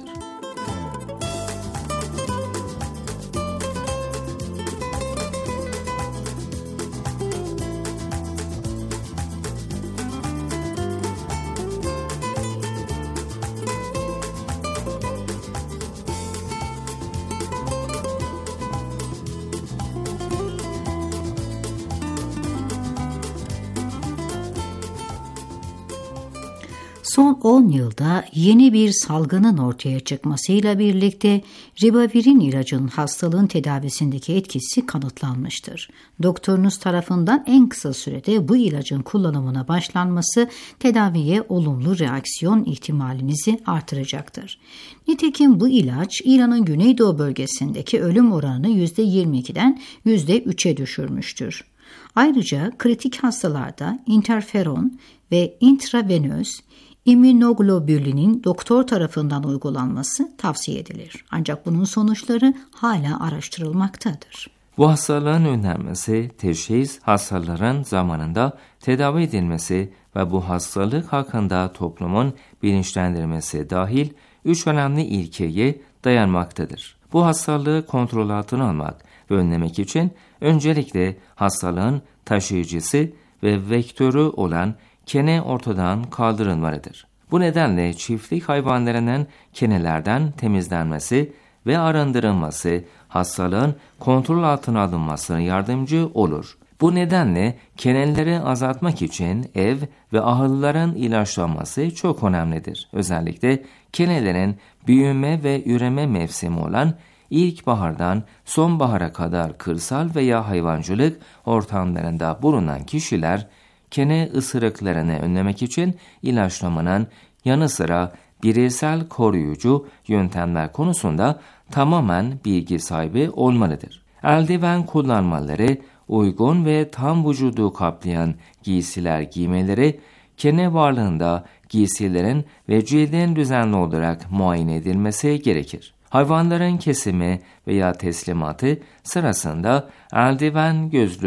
Son on yılda yeni bir salgının ortaya çıkmasıyla birlikte ribavirin ilacın hastalığın tedavisindeki etkisi kanıtlanmıştır. Doktorunuz tarafından en kısa sürede bu ilacın kullanımına başlanması tedaviye olumlu reaksiyon ihtimalinizi artıracaktır. Nitekim bu ilaç İran'ın Güneydoğu bölgesindeki ölüm oranını yüzde yirmi ikiden yüzde üçe düşürmüştür. Ayrıca kritik hastalarda interferon ve intravenöz İmmünoglobulinin doktor tarafından uygulanması tavsiye edilir. Ancak bunun sonuçları hala araştırılmaktadır. Bu hastalığın önlenmesi, teşhis, hastaların zamanında tedavi edilmesi ve bu hastalık hakkında toplumun bilinçlendirmesi dahil üç önemli ilkeye dayanmaktadır. Bu hastalığı kontrol altına almak ve önlemek için öncelikle hastalığın taşıyıcısı ve vektörü olan kene ortadan kaldırılmalıdır. Bu nedenle çiftlik hayvanlarının kenelerden temizlenmesi ve arındırılması hastalığın kontrol altına alınmasına yardımcı olur. Bu nedenle keneleri azaltmak için ev ve ahırların ilaçlanması çok önemlidir. Özellikle kenelerin büyüme ve üreme mevsimi olan İlkbahardan sonbahara kadar kırsal veya hayvancılık ortamlarında bulunan kişiler kene ısırıklarını önlemek için ilaçlamanın yanı sıra bireysel koruyucu yöntemler konusunda tamamen bilgi sahibi olmalıdır. Eldiven kullanmaları, uygun ve tam vücudu kaplayan giysiler giymeleri, kene varlığında giysilerin ve cildin düzenli olarak muayene edilmesi gerekir. Hayvanların kesimi veya teslimatı sırasında eldiven, gözlük,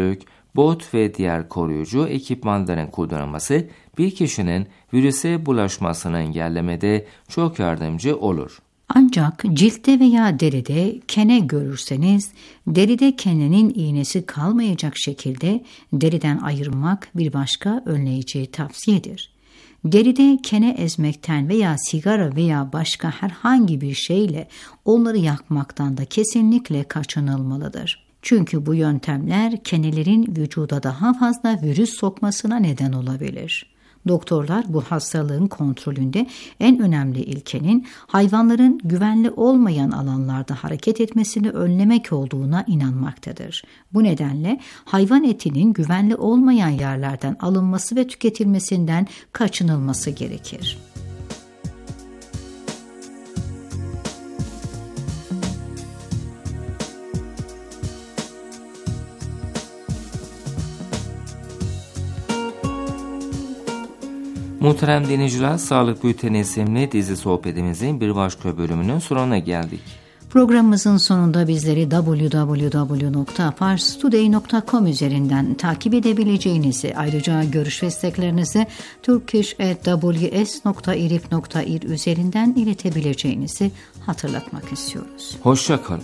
bot ve diğer koruyucu ekipmanların kullanılması bir kişinin virüse bulaşmasını engellemede çok yardımcı olur. Ancak ciltte veya deride kene görürseniz, deride kenenin iğnesi kalmayacak şekilde deriden ayırmak bir başka önleyici tavsiyedir. Deride kene ezmekten veya sigara veya başka herhangi bir şeyle onları yakmaktan da kesinlikle kaçınılmalıdır. Çünkü bu yöntemler kenelerin vücuda daha fazla virüs sokmasına neden olabilir. Doktorlar bu hastalığın kontrolünde en önemli ilkenin hayvanların güvenli olmayan alanlarda hareket etmesini önlemek olduğuna inanmaktadır. Bu nedenle hayvan etinin güvenli olmayan yerlerden alınması ve tüketilmesinden kaçınılması gerekir. Muhterem dinleyiciler, Sağlık Bülteni isimli dizi sohbetimizin bir başka bölümünün sonuna geldik. Programımızın sonunda bizleri double-u double-u double-u nokta pars today nokta com üzerinden takip edebileceğinizi, ayrıca görüş ve isteklerinizi turkish at w s nokta irib nokta ir üzerinden iletebileceğinizi hatırlatmak istiyoruz. Hoşça kalın.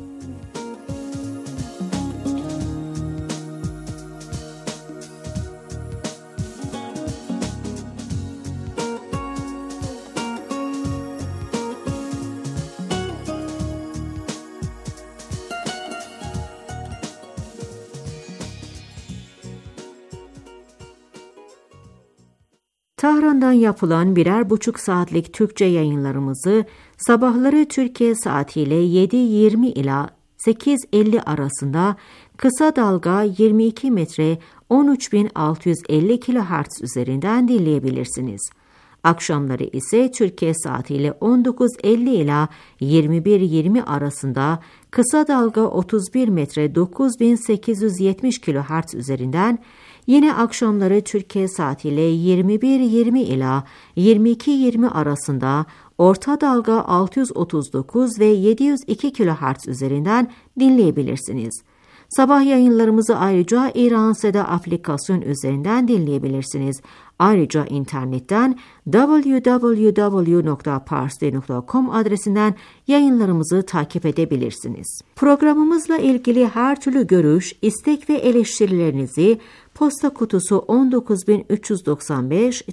Tahran'dan yapılan birer buçuk saatlik Türkçe yayınlarımızı sabahları Türkiye saatiyle yedi yirmi ila sekiz elli arasında kısa dalga yirmi iki metre on üç bin altı yüz elli kilohertz üzerinden dinleyebilirsiniz. Akşamları ise Türkiye saatiyle on dokuz elli ila yirmi bir yirmi arasında kısa dalga otuz bir metre dokuz bin sekiz yüz yetmiş kilohertz üzerinden, yine akşamları Türkiye saatiyle yirmi bir yirmi ila yirmi iki yirmi arasında orta dalga altı yüz otuz dokuz ve yedi yüz iki kilohertz üzerinden dinleyebilirsiniz. Sabah yayınlarımızı ayrıca İran Seda aplikasyon üzerinden dinleyebilirsiniz. Ayrıca internetten double-u double-u double-u nokta parstoday nokta com adresinden yayınlarımızı takip edebilirsiniz. Programımızla ilgili her türlü görüş, istek ve eleştirilerinizi posta kutusu on dokuz bin üç yüz doksan beş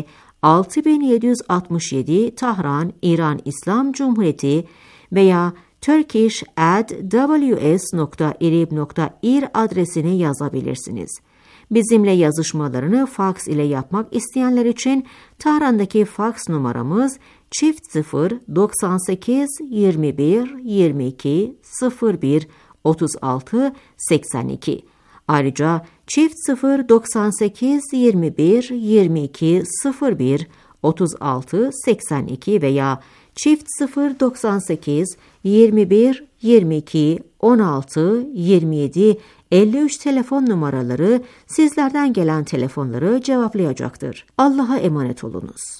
altı bin yedi yüz altmış yedi Tahran, İran İslam Cumhuriyeti veya turkish at w s nokta irib nokta ir adresine yazabilirsiniz. Bizimle yazışmalarını faks ile yapmak isteyenler için Tahran'daki faks numaramız çift sıfır doksan sekiz yirmi bir yirmi iki sıfır bir otuz altı seksen iki. Ayrıca çift sıfır doksan sekiz yirmi bir yirmi iki sıfır bir otuz altı seksen iki veya çift sıfır doksan sekiz yirmi bir yirmi iki on altı yirmi yedi elli üç telefon numaraları sizlerden gelen telefonları cevaplayacaktır. Allah'a emanet olunuz.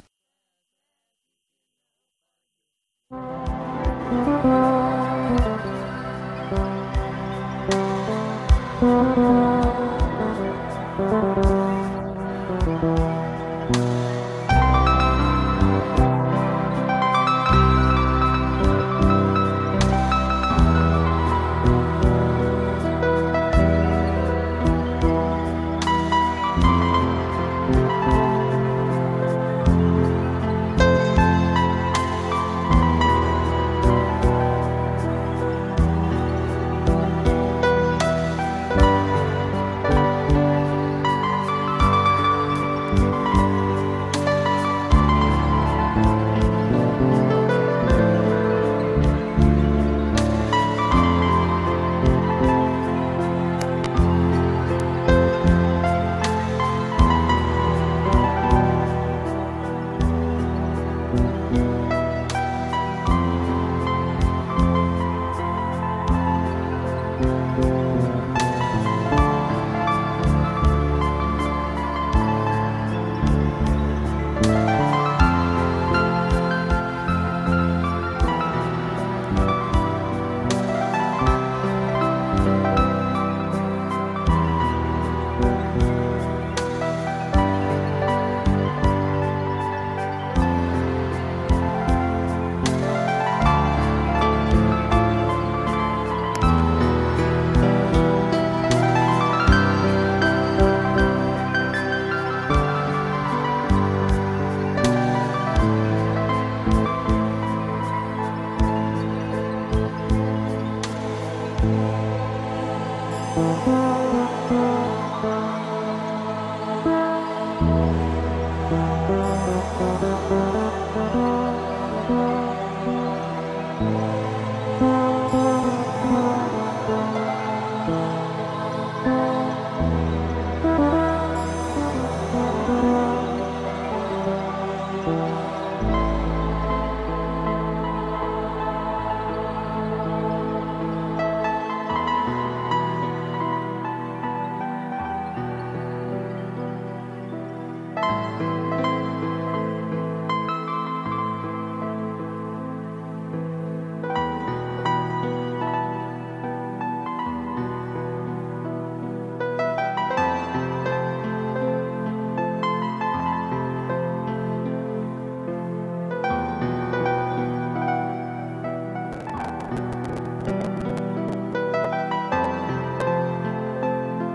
Müzik